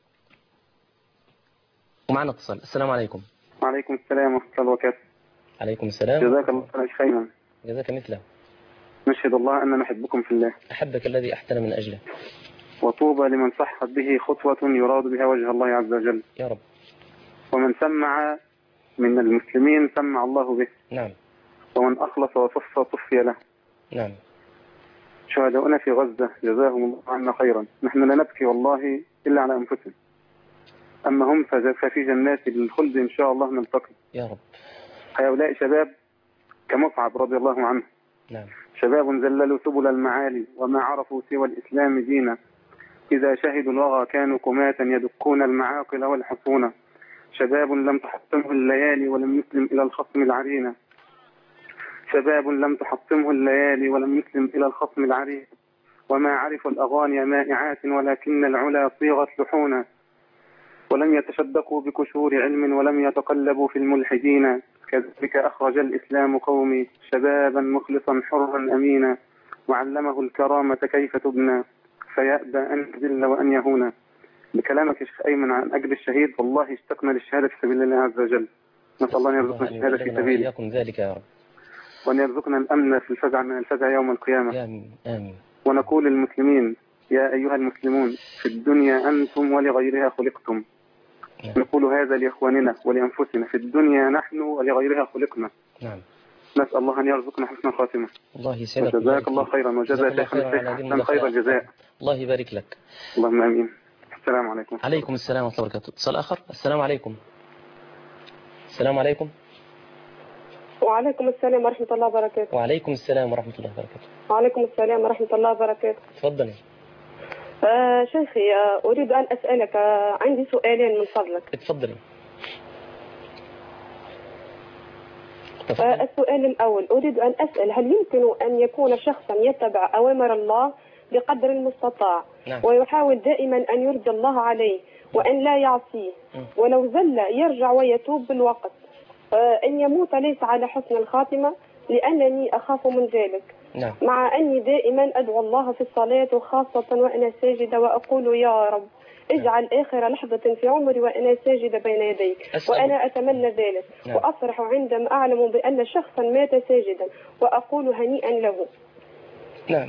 ومعنا اتصال. السلام عليكم. وعليكم السلام ورحمة الله وبركاته. عليكم السلام. جزاك الله خيرا. جزاك مثله. نشهد الله أننا نحبكم في الله. أحبك الذي أحتنا من أجله. وطوبى لمن صحت به خطوة يراد بها وجه الله عز وجل. يا رب. ومن سمع من المسلمين سمع الله به. نعم. ومن أخلص وصف صفي له. نعم. شهداؤنا في غزة جزاهم الله عنا خيرا. نحن لا نبكي والله إلا على أنفسنا، أما هم ففي جنات الخلد إن شاء الله نلتقي. يا رب. هؤلاء شباب كمصعب رضي الله عنه. نعم. شباب زللوا سبل المعالي وما عرفوا سوى الإسلام دينا. إذا شهدوا الوغى كانوا كماة يدكون المعاقل والحصون. شباب لم تحطمه الليالي ولم يسلم إلى الخصم العرينة. شباب لم تحطمه الليالي ولم يسلم إلى الخصم العرينة. وما عرفوا الأغاني مائعات ولكن العلا صيغت لحونا. ولم يتشدقوا بكشور علم ولم يتقلبوا في الملحدين. كذلك أخرج الإسلام قومي شبابا مخلصا حرا أمينا. وعلمه الكرامة كيف تبنى فيأبى أن يذل وأن يهونا. بكلامك يا شيخ أيمن عن أجل الشهيد، والله اشتقنا للشهادة في سبيل الله عز وجل. نسأل الله أن يرزقنا الشهادة في سبيله ذلك يا رب، وأن يرزقنا الأمن في الفزع من الفزع يوم القيامة. آمين آمين. ونقول للمسلمين يا أيها المسلمون في الدنيا أنتم ولغيرها خلقتم. نعم. نقول هذا لإخواننا ولأنفسنا، في الدنيا نحن ولغيرها خلقنا. نعم. نسأل الله أن يرزقنا حسن الخاتمة. الله يسعدك. جزاك الله خيرا وجزا شيخنا الشيخ حسن خير الجزاء. الله يبارك لك. اللهم آمين. السلام عليكم. عليكم السلام ورحمة الله وبركاته. اتصال آخر. السلام عليكم. السلام عليكم. وعليكم السلام ورحمة الله وبركاته. وعليكم السلام ورحمة الله وبركاته. وعليكم السلام ورحمة الله وبركاته. تفضلي. آه شيخي، آه أريد أن أسألك، آه عندي سؤالين من فضلك. تفضلي. آه السؤال الأول، أريد أن أسأل هل يمكن أن يكون شخصا يتبع أوامر الله بقدر المستطاع، نعم. ويحاول دائما أن يرضي الله عليه وأن لا يعصيه، ولو زل يرجع ويتوب بالوقت، آه أن يموت ليس على حسن الخاتمة، لأنني أخاف من ذلك. نعم. مع أني دائما أدعو الله في الصلاة وخاصة وأنا ساجدة وأقول يا رب اجعل آخر لحظة في عمري وأنا ساجدة بين يديك، وأنا أتمنى ذلك. نعم. وأفرح عندما أعلم بأن شخصا مات ساجدا وأقول هنيئا له. نعم.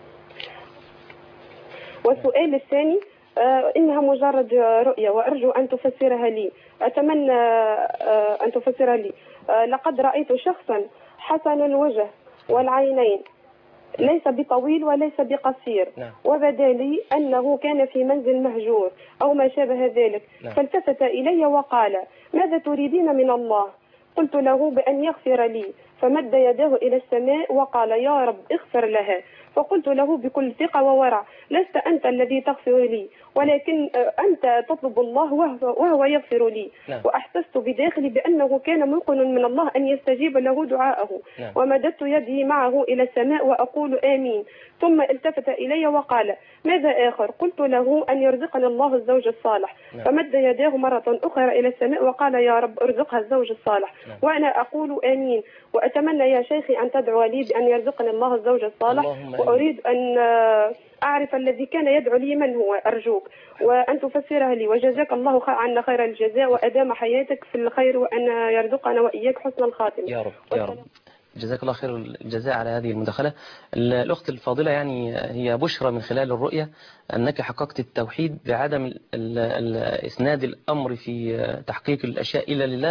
والسؤال الثاني، آه إنها مجرد رؤية وأرجو أن تفسرها لي، أتمنى آه أن تفسرها لي. آه لقد رأيت شخصا حسن الوجه والعينين، ليس بطويل وليس بقصير. نعم. وبدا لي أنه كان في منزل مهجور أو ما شابه ذلك. نعم. فالتفت إلي وقال ماذا تريدين من الله؟ قلت له بأن يغفر لي، فمد يده إلى السماء وقال يا رب اغفر لها. فقلت له بكل ثقة وورع لست أنت الذي تغفر لي، ولكن أنت تطلب الله وهو يغفر لي. نعم. وأحسست بداخلي بأنه كان موقن من الله أن يستجيب له دعاءه. نعم. ومددت يدي معه إلى السماء وأقول آمين. ثم التفت إلي وقال ماذا آخر؟ قلت له أن يرزقني الله الزوج الصالح. نعم. فمد يداه مرة أخرى إلى السماء وقال يا رب ارزقها الزوج الصالح. نعم. وأنا أقول آمين. وأتمنى يا شيخي أن تدعو لي بأن يرزقني الله الزوج الصالح. وأريد أن أعرف الذي كان يدعو لي من هو، أرجوك وأن تفسرها لي. وجزاك الله عنا خير الجزاء وأدام حياتك في الخير، وأن يرزقنا وإياك حسن الخاتمة يا رب. يا رب. جزاك الله خير الجزاء على هذه المداخلة. الأخت الفاضلة يعني هي بشرى من خلال الرؤية أنك حققت التوحيد بعدم ال ال ال إسناد الأمر في تحقيق الأشياء إلا لله،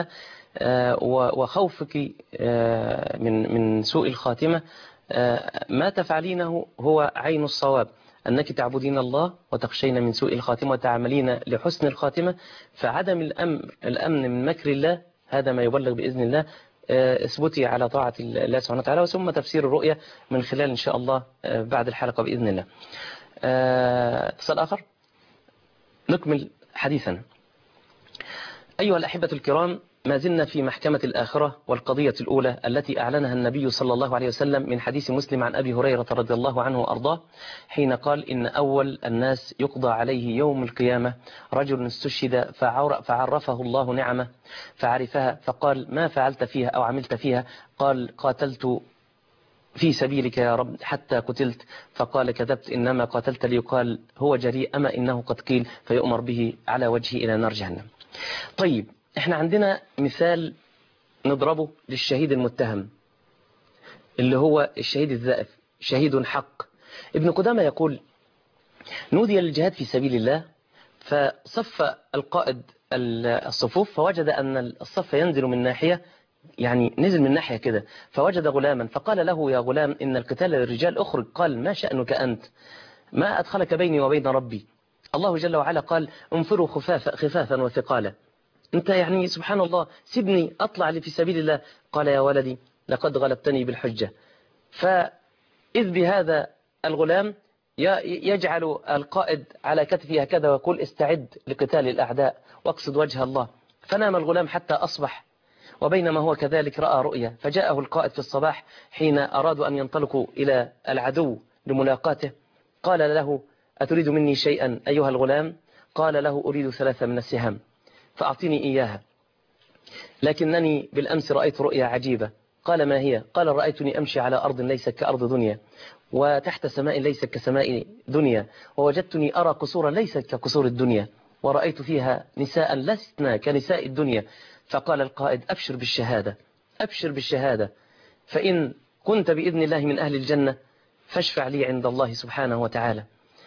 وخوفك من من سوء الخاتمة. ما تفعلينه هو عين الصواب، أنك تعبدين الله وتخشين من سوء الخاتمة وتعملين لحسن الخاتمة. فعدم الأمن الأمن من مكر الله هذا ما يبلغ بإذن الله. اثبتي على طاعة الله سبحانه وتعالى، وثم تفسير الرؤية من خلال إن شاء الله بعد الحلقة بإذن الله. اتصال آخر نكمل حديثنا. أيها الأحبة الكرام، ما زلنا في محكمة الآخرة والقضية الأولى التي أعلنها النبي صلى الله عليه وسلم من حديث مسلم عن أبي هريرة رضي الله عنه وأرضاه، حين قال إن أول الناس يقضى عليه يوم القيامة رجل استشهد فعرفه الله نعمه فعرفها فقال ما فعلت فيها أو عملت فيها؟ قال قاتلت في سبيلك يا رب حتى قتلت. فقال كذبت، إنما قاتلت ليقال هو جريء، أما إنه قد قيل، فيؤمر به على وجهه إلى نار جهنم. طيب، احنا عندنا مثال نضربه للشهيد المتهم اللي هو الشهيد الزائف، شهيد حق. ابن قدامة يقول نودي للجهاد في سبيل الله، فصف القائد الصفوف فوجد أن الصف ينزل من ناحية، يعني نزل من ناحية كده، فوجد غلاما فقال له يا غلام إن القتال للرجال أخرج. قال ما شأنك أنت؟ ما أدخلك بيني وبين ربي؟ الله جل وعلا قال انفروا خفافا, خفافا وثقالا. انت يعني سبحان الله سيبني أطلع لي في سبيل الله. قال يا ولدي لقد غلبتني بالحجة. فإذ بهذا الغلام يجعل القائد على كتفه هكذا ويقول استعد لقتال الأعداء واقصد وجه الله. فنام الغلام حتى أصبح، وبينما هو كذلك رأى رؤيا، فجاءه القائد في الصباح حين أرادوا أن ينطلقوا إلى العدو لملاقاته. قال له أتريد مني شيئا أيها الغلام؟ قال له أريد ثلاثة من السهام فأعطيني إياها، لكنني بالأمس رأيت رؤيا عجيبة. قال ما هي؟ قال رأيتني أمشي على أرض ليست كأرض دنيا، وتحت سماء ليست كسماء دنيا، ووجدتني أرى قصورا ليست كقصور الدنيا، ورأيت فيها نساء لسنا كنساء الدنيا. فقال القائد أبشر بالشهادة، أبشر بالشهادة، فإن كنت بإذن الله من أهل الجنة فاشفع لي عند الله سبحانه وتعالى.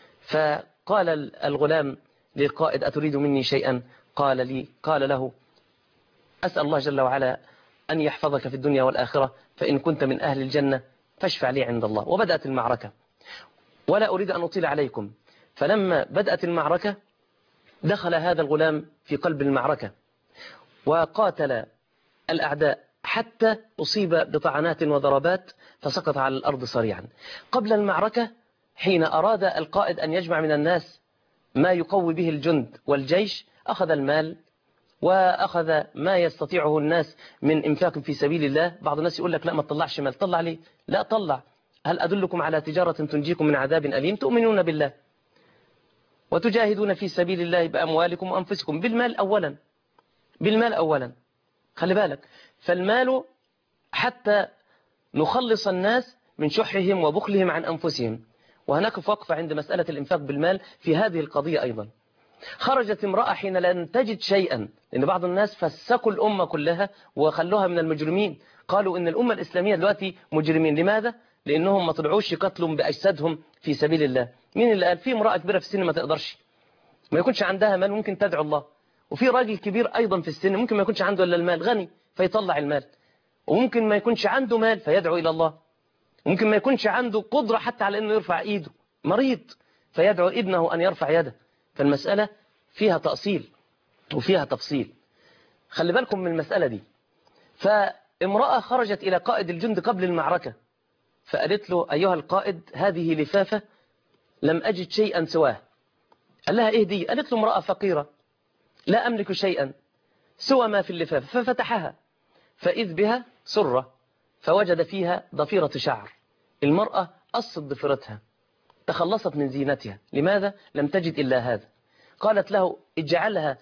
فقال الغلام للقائد أتريد مني شيئا؟ قال لي قال له أسأل الله جل وعلا أن يحفظك في الدنيا والآخرة، فإن كنت من أهل الجنة فاشفع لي عند الله. وبدأت المعركة، ولا أريد أن أطيل عليكم. فلما بدأت المعركة دخل هذا الغلام في قلب المعركة وقاتل الأعداء حتى أصيب بطعنات وضربات فسقط على الأرض صريعا. قبل المعركة حين أراد القائد أن يجمع من الناس ما يقوي به الجند والجيش، أخذ المال وأخذ ما يستطيعه الناس من إنفاق في سبيل الله. بعض الناس يقول لك لا ما تطلعش مال. طلع ليه؟ لا طلع. هل أدلكم على تجارة تنجيكم من عذاب أليم؟ تؤمنون بالله وتجاهدون في سبيل الله بأموالكم وأنفسكم. بالمال أولا، بالمال أولا، خلي بالك. فالمال حتى نخلص الناس من شحهم وبخلهم عن أنفسهم. وهناك وقفة عند مسألة الإنفاق بالمال في هذه القضية أيضا. خرجت امرأة حين لن تجد شيئا، لأن بعض الناس فسكوا الأمة كلها وخلوها من المجرمين. قالوا إن الأمة الإسلامية دلوقتي مجرمين. لماذا؟ لأنهم ما طلعوش يقتلوا بأجسادهم في سبيل الله. مين اللي قال؟ في امرأة كبيرة في السن ما تقدرش، ما يكونش عندها مال، ممكن تدعو الله. وفي راجل كبير أيضا في السن ممكن ما يكونش عنده إلا المال، غني فيطلع المال. وممكن ما يكونش عنده مال فيدعو إلى الله. ممكن ما يكونش عنده قدرة حتى على أنه يرفع إيده، مريض فيدعو ابنه أن يرفع يده. فالمسألة فيها تأصيل وفيها تفصيل. خلي بالكم من المسألة دي. فامرأة خرجت إلى قائد الجند قبل المعركة فقالت له أيها القائد هذه لفافة لم أجد شيئا سواه. قال لها إيه دي؟ قالت له امرأة فقيرة لا أملك شيئا سوى ما في اللفافة. ففتحها فإذ بها سرة فوجد فيها ضفيرة شعر. المرأة قصت ضفيرتها، تخلصت من زينتها. لماذا؟ لم تجد إلا هذا. قالت له اجعلها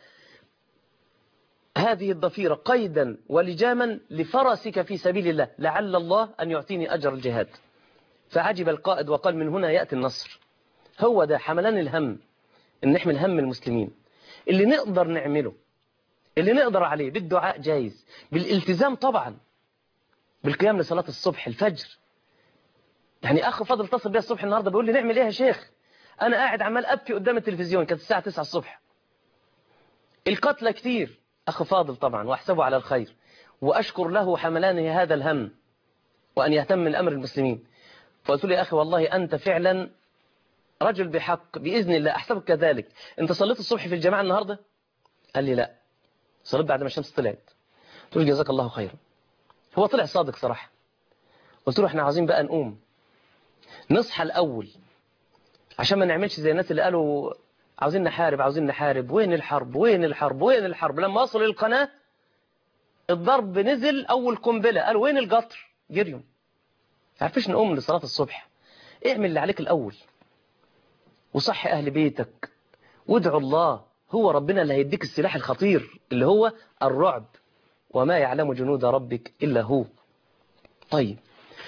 هذه الضفيرة قيدا ولجاما لفرسك في سبيل الله لعل الله أن يعطيني أجر الجهاد. فعجب القائد وقال من هنا يأتي النصر. هو ده حملان الهم، إن نحمل هم المسلمين. اللي نقدر نعمله، اللي نقدر عليه بالدعاء جايز، بالالتزام طبعا، بالقيام لصلاة الصبح الفجر. يعني أخ فضل اتصل بي الصبح النهاردة بيقول لي نعمل إيه يا شيخ؟ أنا قاعد عمال أبكي قدام التلفزيون، كانت الساعة تسعة الصبح. القتلى كتير. أخ فاضل طبعا وأحسبه على الخير وأشكر له حملانه هذا الهم وأن يهتم من أمر المسلمين. فقلت له يا أخي والله أنت فعلا رجل بحق بإذن الله، أحسبك كذلك. أنت صليت الصبح في الجماعة النهاردة؟ قال لي لا، صليت بعد ما الشمس طلعت. قلت له جزاك الله خيرا. هو طلع صادق صراحة. قلت له احنا عايزين بقى نقوم نصحى الأول عشان ما نعملش زي الناس اللي قالوا عاوزين نحارب عاوزين نحارب. وين الحرب وين الحرب وين الحرب؟ لما وصلوا للقناة الضرب نزل أول قنبلة قالوا وين القطر؟ جريوا. عارفش نقوم لصلاة الصبح. اعمل اللي عليك الأول وصح أهل بيتك وادعوا الله. هو ربنا اللي هيديك السلاح الخطير اللي هو الرعب، وما يعلم جنود ربك إلا هو. طيب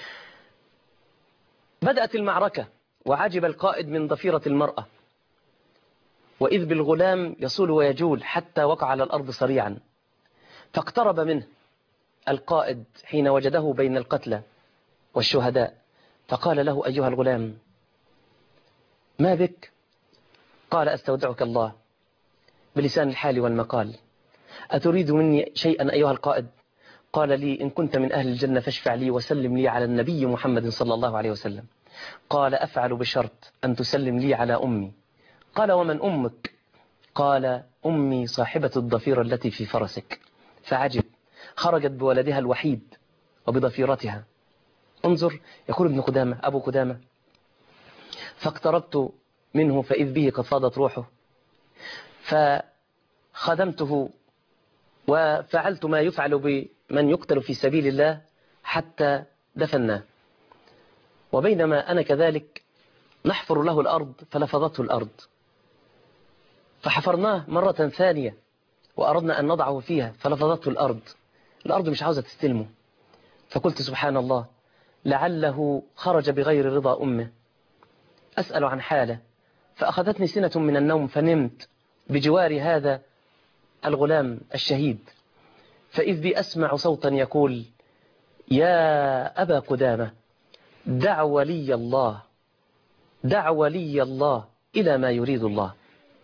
بدأت المعركة وعجب القائد من ضفيرة المرأة، وإذ بالغلام يصول ويجول حتى وقع على الأرض صريعا. فاقترب منه القائد حين وجده بين القتلى والشهداء فقال له أيها الغلام ما بك؟ قال أستودعك الله بلسان الحال والمقال. أتريد مني شيئا أيها القائد؟ قال لي إن كنت من أهل الجنة فاشفع لي وسلم لي على النبي محمد صلى الله عليه وسلم. قال أفعل بشرط أن تسلم لي على أمي. قال ومن أمك؟ قال أمي صاحبة الضفيرة التي في فرسك. فعجب، خرجت بولدها الوحيد وبضفيرتها. انظر يقول ابن قدامة أبو قدامة فاقتربت منه فإذ به قد فاضت روحه فخدمته وفعلت ما يفعل بمن يقتل في سبيل الله حتى دفناه. وبينما أنا كذلك نحفر له الأرض فلفظته الأرض، فحفرناه مرة ثانية وأردنا أن نضعه فيها فلفظته الأرض. الأرض مش عاوزة تستلمه. فقلت سبحان الله لعله خرج بغير رضا أمه. أسأل عن حاله فأخذتني سنة من النوم فنمت بجوار هذا الغلام الشهيد. فإذ بي أسمع صوتا يقول يا أبا قدامة دع ولي الله دع ولي الله إلى ما يريد الله.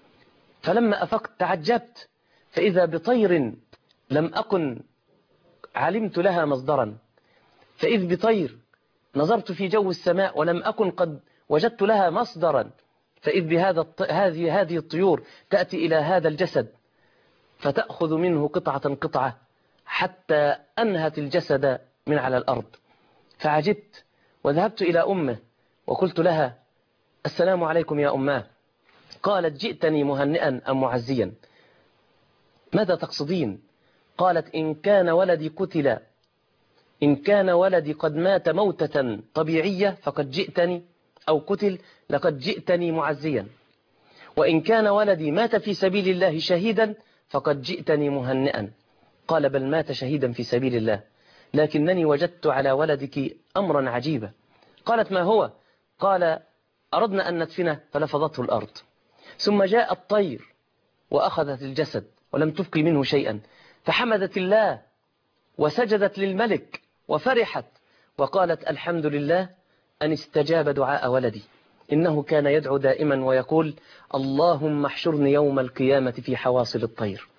فلما أفقت تعجبت فإذا بطير لم أكن علمت لها مصدرا، فإذ بطير نظرت في جو السماء ولم أكن قد وجدت لها مصدرا، فإذ بهذا الط... هذه هذه الطيور تأتي إلى هذا الجسد فتأخذ منه قطعة قطعة حتى أنهت الجسد من على الأرض. فعجبت وذهبت إلى أمه وقلت لها: السلام عليكم يا أماه. قالت: جئتني مهنئا أم معزيا؟ ماذا تقصدين؟ قالت: إن كان ولدي قتل إن كان ولدي قد مات موتة طبيعية فقد جئتني، أو قتل لقد جئتني معزيا، وإن كان ولدي مات في سبيل الله شهيدا فقد جئتني مهنئا. قال: بل مات شهيدا في سبيل الله، لكنني وجدت على ولدك أمرا عجيبا. قالت: ما هو؟ قال: أردنا أن ندفنه فلفظته الأرض، ثم جاء الطير وأخذت الجسد ولم تبقي منه شيئا، فحمدت الله وسجدت للملك وفرحت وقالت: الحمد لله أن استجاب دعاء ولدي، إنه كان يدعو دائما ويقول: اللهم احشرني يوم القيامة في حواصل الطير،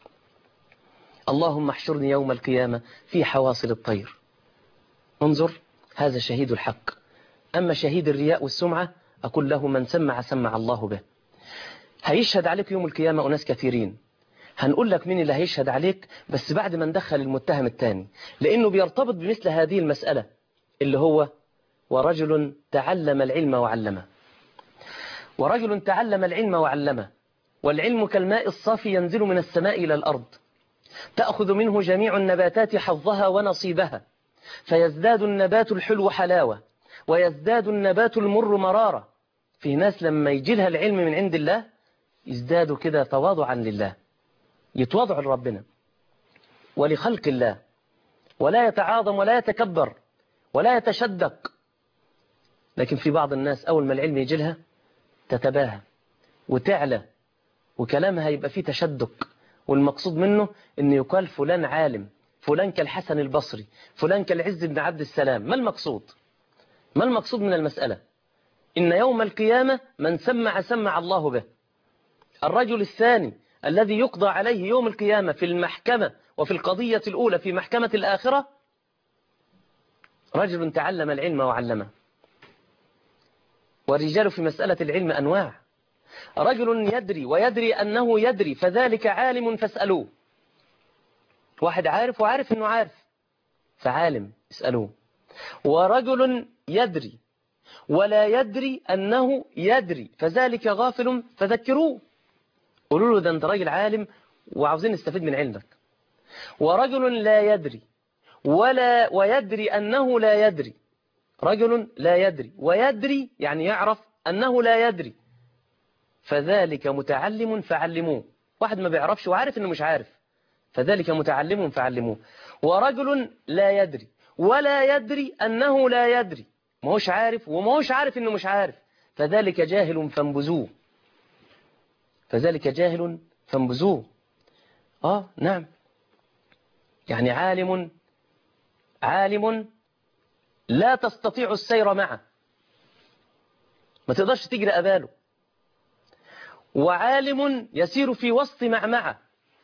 اللهم احشرني يوم القيامة في حواصل الطير. انظر، هذا شهيد الحق. أما شهيد الرياء والسمعة أقول له: من سمع سمع الله به. هيشهد عليك يوم القيامة أناس كثيرين، هنقول لك مين اللي هيشهد عليك بس بعد ما ندخل المتهم الثاني، لأنه بيرتبط بمثل هذه المسألة اللي هو: ورجل تعلم العلم وعلمه. ورجل تعلم العلم وعلمه، والعلم كالماء الصافي ينزل من السماء إلى الأرض، تأخذ منه جميع النباتات حظها ونصيبها، فيزداد النبات الحلو حلاوة ويزداد النبات المر مرارة. في ناس لما يجي لها العلم من عند الله يزدادوا كده تواضعا لله، يتواضعوا لربنا ولخلق الله، ولا يتعاظم ولا يتكبر ولا يتشدق. لكن في بعض الناس أول ما العلم يجي لها تتباهى وتعلى، وكلامها يبقى فيه تشدق، والمقصود منه أن يقال فلان عالم، فلان كالحسن البصري، فلان كالعز بن عبد السلام. ما المقصود؟ ما المقصود من المسألة؟ إن يوم القيامة من سمع سمع الله به. الرجل الثاني الذي يقضى عليه يوم القيامة في المحكمة وفي القضية الأولى في محكمة الآخرة رجل تعلم العلم وعلمه. والرجال في مسألة العلم أنواع، رجل يدري ويدري أنه يدري فذلك عالم فاسألوه. واحد عارف وعارف أنه عارف فعالم اسألوه. ورجل يدري ولا يدري أنه يدري فذلك غافل فذكروه، قولوا له ده أنت راجل عالم وعاوزين نستفيد من علمك. ورجل لا يدري ولا ويدري أنه لا يدري، رجل لا يدري ويدري يعني يعرف أنه لا يدري فذلك متعلم فعلموه. واحد ما بيعرفش وعارف أنه مش عارف فذلك متعلم فعلموه. ورجل لا يدري ولا يدري أنه لا يدري، ما هوش عارف وما هوش عارف أنه مش عارف فذلك جاهل فانبذوه، فذلك جاهل فانبذوه. آه نعم، يعني عالم عالم لا تستطيع السير معه، ما تقدرش تجري أباله. وعالم يسير في وسط معمعة،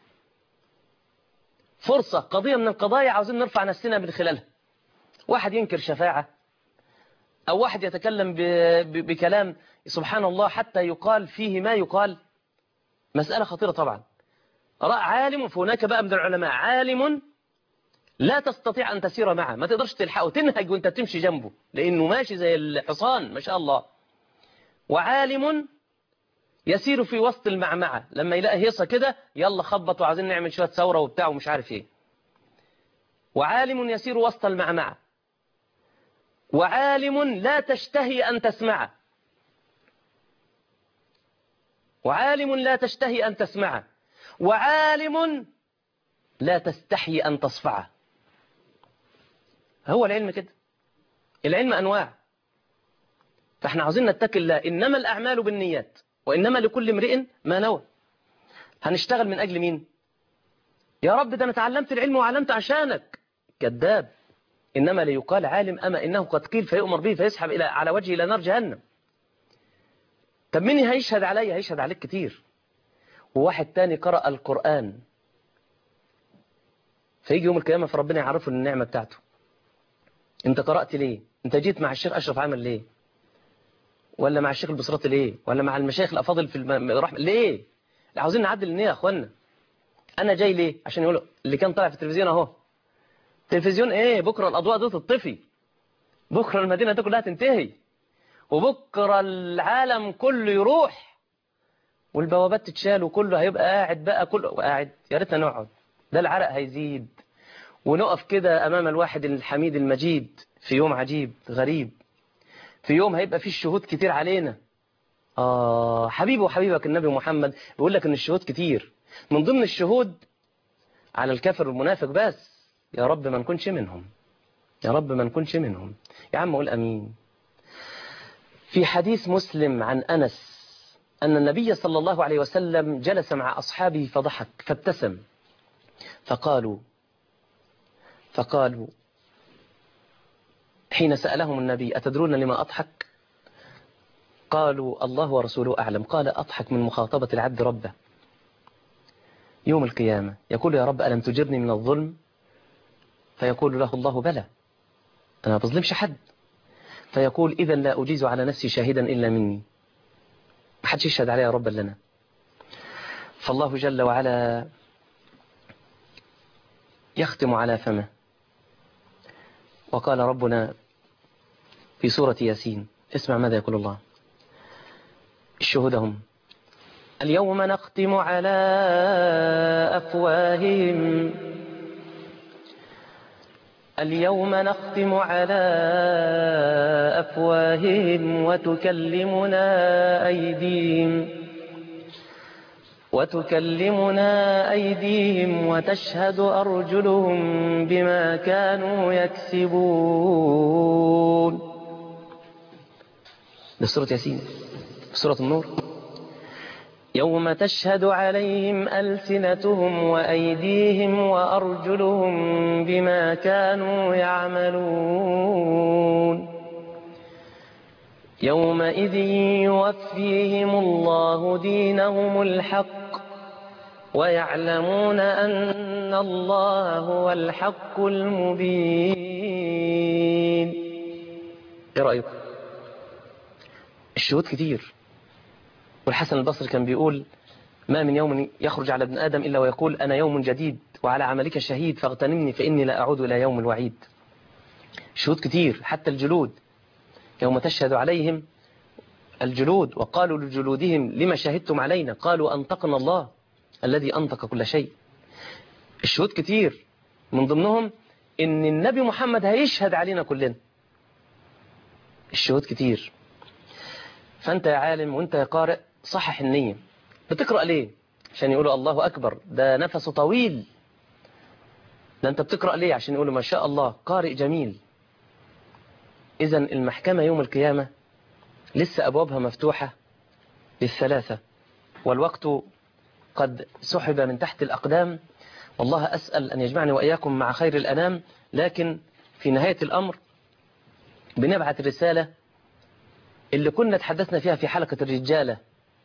فرصة قضية من القضايا عاوزين نرفع نفسنا من خلالها. واحد ينكر شفاعة، أو واحد يتكلم بكلام سبحان الله حتى يقال فيه ما يقال، مسألة خطيرة طبعا. عالم، فهناك بقى من العلماء عالم لا تستطيع أن تسير معه، ما تقدرش تلحقه، تنهج وانت تمشي جنبه لأنه ماشي زي الحصان ما شاء الله. وعالم يسير في وسط المعمعة، لما يلاقي هيصة كده يلا خبط وعايزين نعمل شوية ثورة وبتاع ومش عارف ايه. وعالم يسير وسط المعمعة. وعالم لا تشتهي أن تسمعه، وعالم لا تشتهي أن تسمعه. وعالم لا تستحي أن تصفعه. هو العلم كده، العلم أنواع. فاحنا عاوزين نتقي الله، إنما الأعمال بالنيات وإنما لكل امرئ ما نوى. هنشتغل من أجل مين؟ يا رب ده أنا تعلمت العلم وعلمت عشانك. كذاب، إنما ليقال عالم أما إنه قد قيل فيؤمر به فيسحب إلى على وجهه إلى نار جهنم. طب مين هيشهد علي؟ هيشهد عليك كتير. وواحد تاني قرأ القرآن فيجي يوم القيامة فربنا يعرفه النعمة بتاعته. انت قرأت ليه؟ انت جيت مع الشيخ أشرف عامل ليه؟ ولا مع الشيخ البصراتي ليه؟ ولا مع المشايخ الأفاضل في الرحمة ليه؟ عاوزين نعدل النية يا أخوانا. أنا جاي ليه؟ عشان يقولوا اللي كان طالع في التلفزيون أهو. تلفزيون إيه؟ بكرة الأضواء دي تطفي، بكرة المدينة دي كلها تنتهي، وبكرة العالم كله يروح، والبوابات تتشال، وكله هيبقى قاعد بقى، كله قاعد. يا ريتنا نقعد، ده العرق هيزيد، ونقف كده أمام الواحد الحميد المجيد في يوم عجيب غريب، في يوم هيبقى فيه الشهود كتير علينا. آه حبيبي وحبيبك النبي محمد بيقول لك إن الشهود كتير، من ضمن الشهود على الكافر والمنافق بس. يا رب ما نكونش منهم، يا رب ما نكونش منهم. يا عم قول أمين. في حديث مسلم عن أنس أن النبي صلى الله عليه وسلم جلس مع أصحابه فضحك فابتسم، فقالوا فقالوا حين سألهم النبي أتدرون لما أضحك؟ قالوا الله ورسوله أعلم. قال أضحك من مخاطبة العبد ربه يوم القيامة، يقول يا رب ألم تجرني من الظلم؟ فيقول له الله بلى، أنا ما بظلمش حد. فيقول إذا لا أجيز على نفسي شاهدا إلا مني، ما حدش يشهد علي يا رب إلا أنا. فالله جل وعلا يختم على فمه. وقال ربنا في سورة ياسين، اسمع ماذا يقول الله. الشهودهم اليوم نختم على أفواههم اليوم نختم على أفواههم وتكلمنا أيديهم وتكلمنا أيديهم وتشهد أرجلهم بما كانوا يكسبون. ده سورة ياسين، سورة النور. يوم تشهد عليهم ألسنتهم وأيديهم وأرجلهم بما كانوا يعملون يومئذ يوفيهم الله دينهم الحق ويعلمون أن الله هو الحق المبين. ايه رأيكم؟ الشهود كتير. والحسن البصري كان بيقول ما من يوم يخرج على ابن آدم إلا ويقول أنا يوم جديد وعلى عملك شهيد فاغتنمني فإني لا أعود إلى يوم الوعيد. شهود كتير. حتى الجلود يوم تشهد عليهم الجلود وقالوا لجلودهم لما شهدتم علينا قالوا أنطقنا الله الذي أنطق كل شيء. الشهود كتير، من ضمنهم إن النبي محمد هيشهد علينا كلنا. الشهود كتير. فأنت يا عالم وأنت يا قارئ صحح النية. بتقرأ ليه؟ عشان يقولوا الله أكبر ده نفسه طويل. ده أنت بتقرأ ليه؟ عشان يقولوا ما شاء الله قارئ جميل. إذن المحكمة يوم القيامة لسه أبوابها مفتوحة للثلاثة، والوقت قد سحب من تحت الأقدام. والله أسأل أن يجمعني وإياكم مع خير الأنام. لكن في نهاية الأمر بنبعث الرسالة اللي كنا تحدثنا فيها في حلقة الرجالة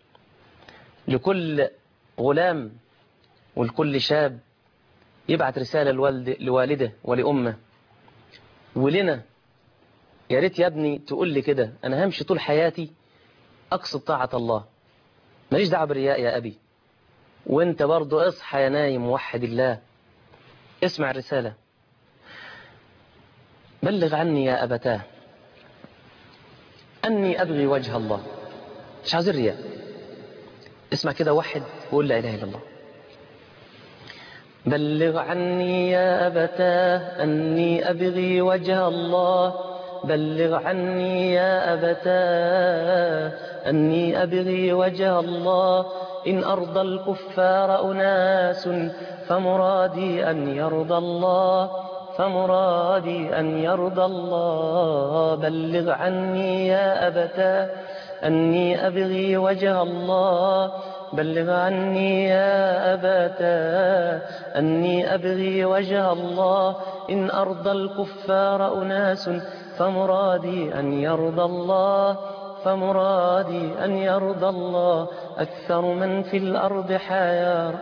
لكل غلام ولكل شاب، يبعث رسالة لوالد لوالده ولأمه ولنا. يا ريت يا ابني تقول لي كده أنا همشي طول حياتي أقصد طاعة الله، ماليش دعوة بالرياء يا أبي. وانت برضو اصحى يا نايم موحد الله، اسمع الرسالة. بلغ عني يا أبتاه أني أبغي وجه الله. مش عاوز الرياء. اسمع كده وحد وقول لا إله إلا الله. بلغ عني يا أبتاه أني أبغي وجه الله. بلغ عني يا أبتاه أني أبغي وجه الله. إن أرضى الكفار أناس فمرادي أن يرضى الله. فمرادي أن يرضى الله. بلغ عني يا أبتاه أني أبغي وجه الله. بلغ عني يا أبتاه أني أبغي وجه الله. إن أرضى الكفار أناس فمرادي أن يرضى الله. فمرادي أن يرضى الله. أكثر من في الأرض حيارى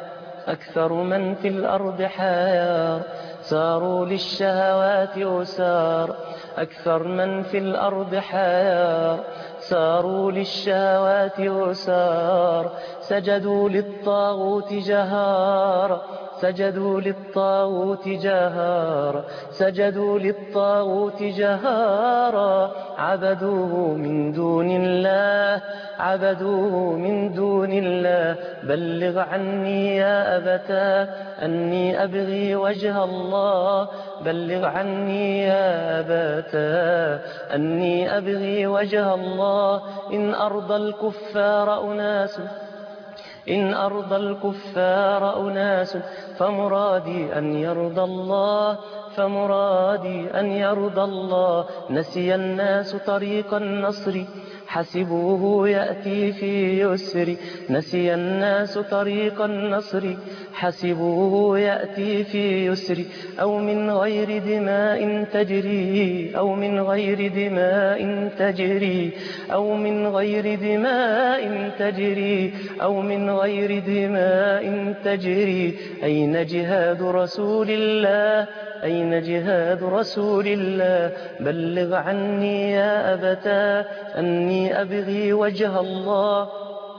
أكثر من في الأرض حيار ساروا للشهوات أسار أكثر من في الأرض حيار ساروا للشهوات أسار سجدوا للطاغوت جهارا سجدوا للطاغوت جهارا سجدوا للطاغوت جهارا عبدوه من دون الله عبدوه من دون الله بلغ عني يا أبتاه أني أبغي وجه الله بلغ عني يا أبتاه أني أبغي وجه الله إن أرضى الكفار أناس إن أرضى الكفار أناس فمرادي أن يرضى الله فمرادي أن يرضى الله نسي الناس طريق النصر حسبوه يأتي في يسر نسي الناس طريق النصر حسبوه يأتي في يسر أو من غير دماء تجري أو من غير دماء تجري أو من غير دماء تجري أو من غير دماء تجري أين جهاد رسول الله أين جهاد رسول الله بلغ عني يا أبتاه أني أبغي وجه الله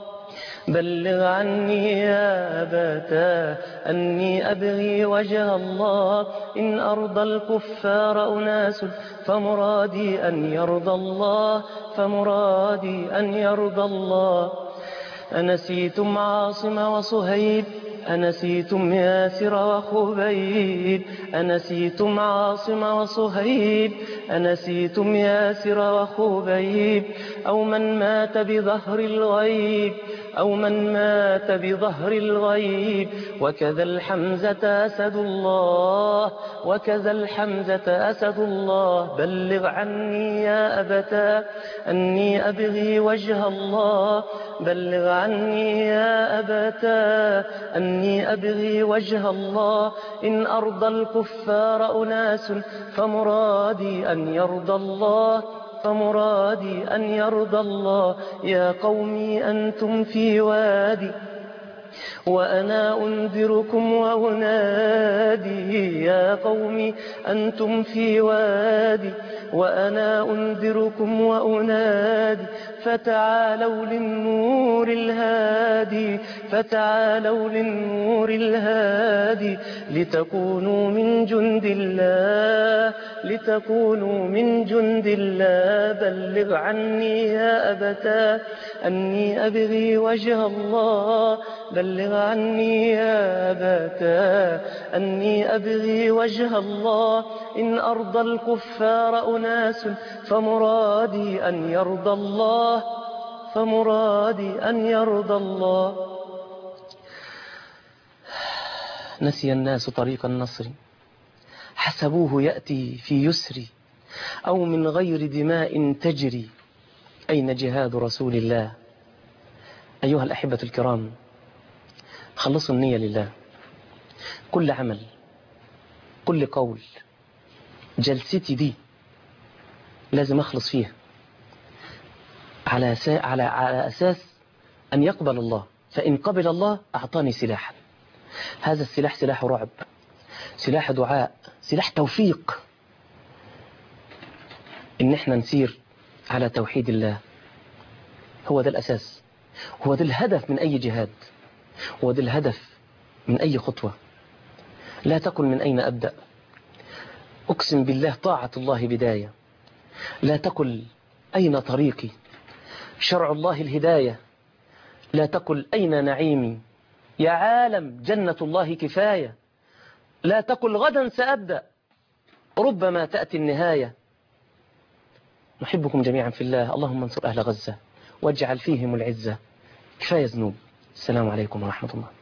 بلغ عني يا أبتاه أني أبغي وجه الله إن أرضى الكفار أناس فمرادي أن يرضى الله فمرادي أن يرضى الله أنسيتم عاصم وصهيب أنسيتم ياسر وخبيب أنسيتم عاصم وصهيب أنسيتم ياسر وخبيب أو من مات بظهر الغيب أو من مات بظهر الغيب وكذا الحمزة أسد الله وكذا الحمزة أسد الله بلغ عني يا أبتاه أني أبغي وجه الله بلغ عني يا أبتاه أني أبغي وجه الله إن أرضى الكفار أناس فمرادي أن يرضى الله فمرادي أن يرضى الله يا قومي أنتم في وادي وأنا أنذركم وأنادي يا قومي أنتم في وادي وأنا أنذركم وأنادي فتعالوا للنور الهادي فتعالوا للنور الهادي لتكونوا من جند الله لتكونوا من جند الله بلغ عني يا أبتاه أني أبغي وجه الله بلغ عني يا أبتاه أني أبغي وجه الله إن أرضى الكفار أناس فمرادي أن يرضى الله فمرادي أن يرضى الله نسي الناس طريق النصر حسبوه يأتي في يسر أو من غير دماء تجري أين جهاد رسول الله أيها الأحبة الكرام خلصوا النية لله كل عمل كل قول جلستي دي لازم أخلص فيها على على على أساس أن يقبل الله فإن قبل الله أعطاني سلاحا هذا السلاح سلاح رعب سلاح دعاء سلاح توفيق إن احنا نسير على توحيد الله هو ده الأساس هو ده الهدف من أي جهاد هو ده الهدف من أي خطوة لا تقل من أين أبدأ أقسم بالله طاعة الله بداية لا تقل أين طريقي شرع الله الهداية لا تقل أين نعيمي يا عالم جنة الله كفاية لا تقل غدا سأبدأ ربما تأتي النهاية نحبكم جميعا في الله اللهم انصر أهل غزة واجعل فيهم العزة كفاية ذنوب السلام عليكم ورحمة الله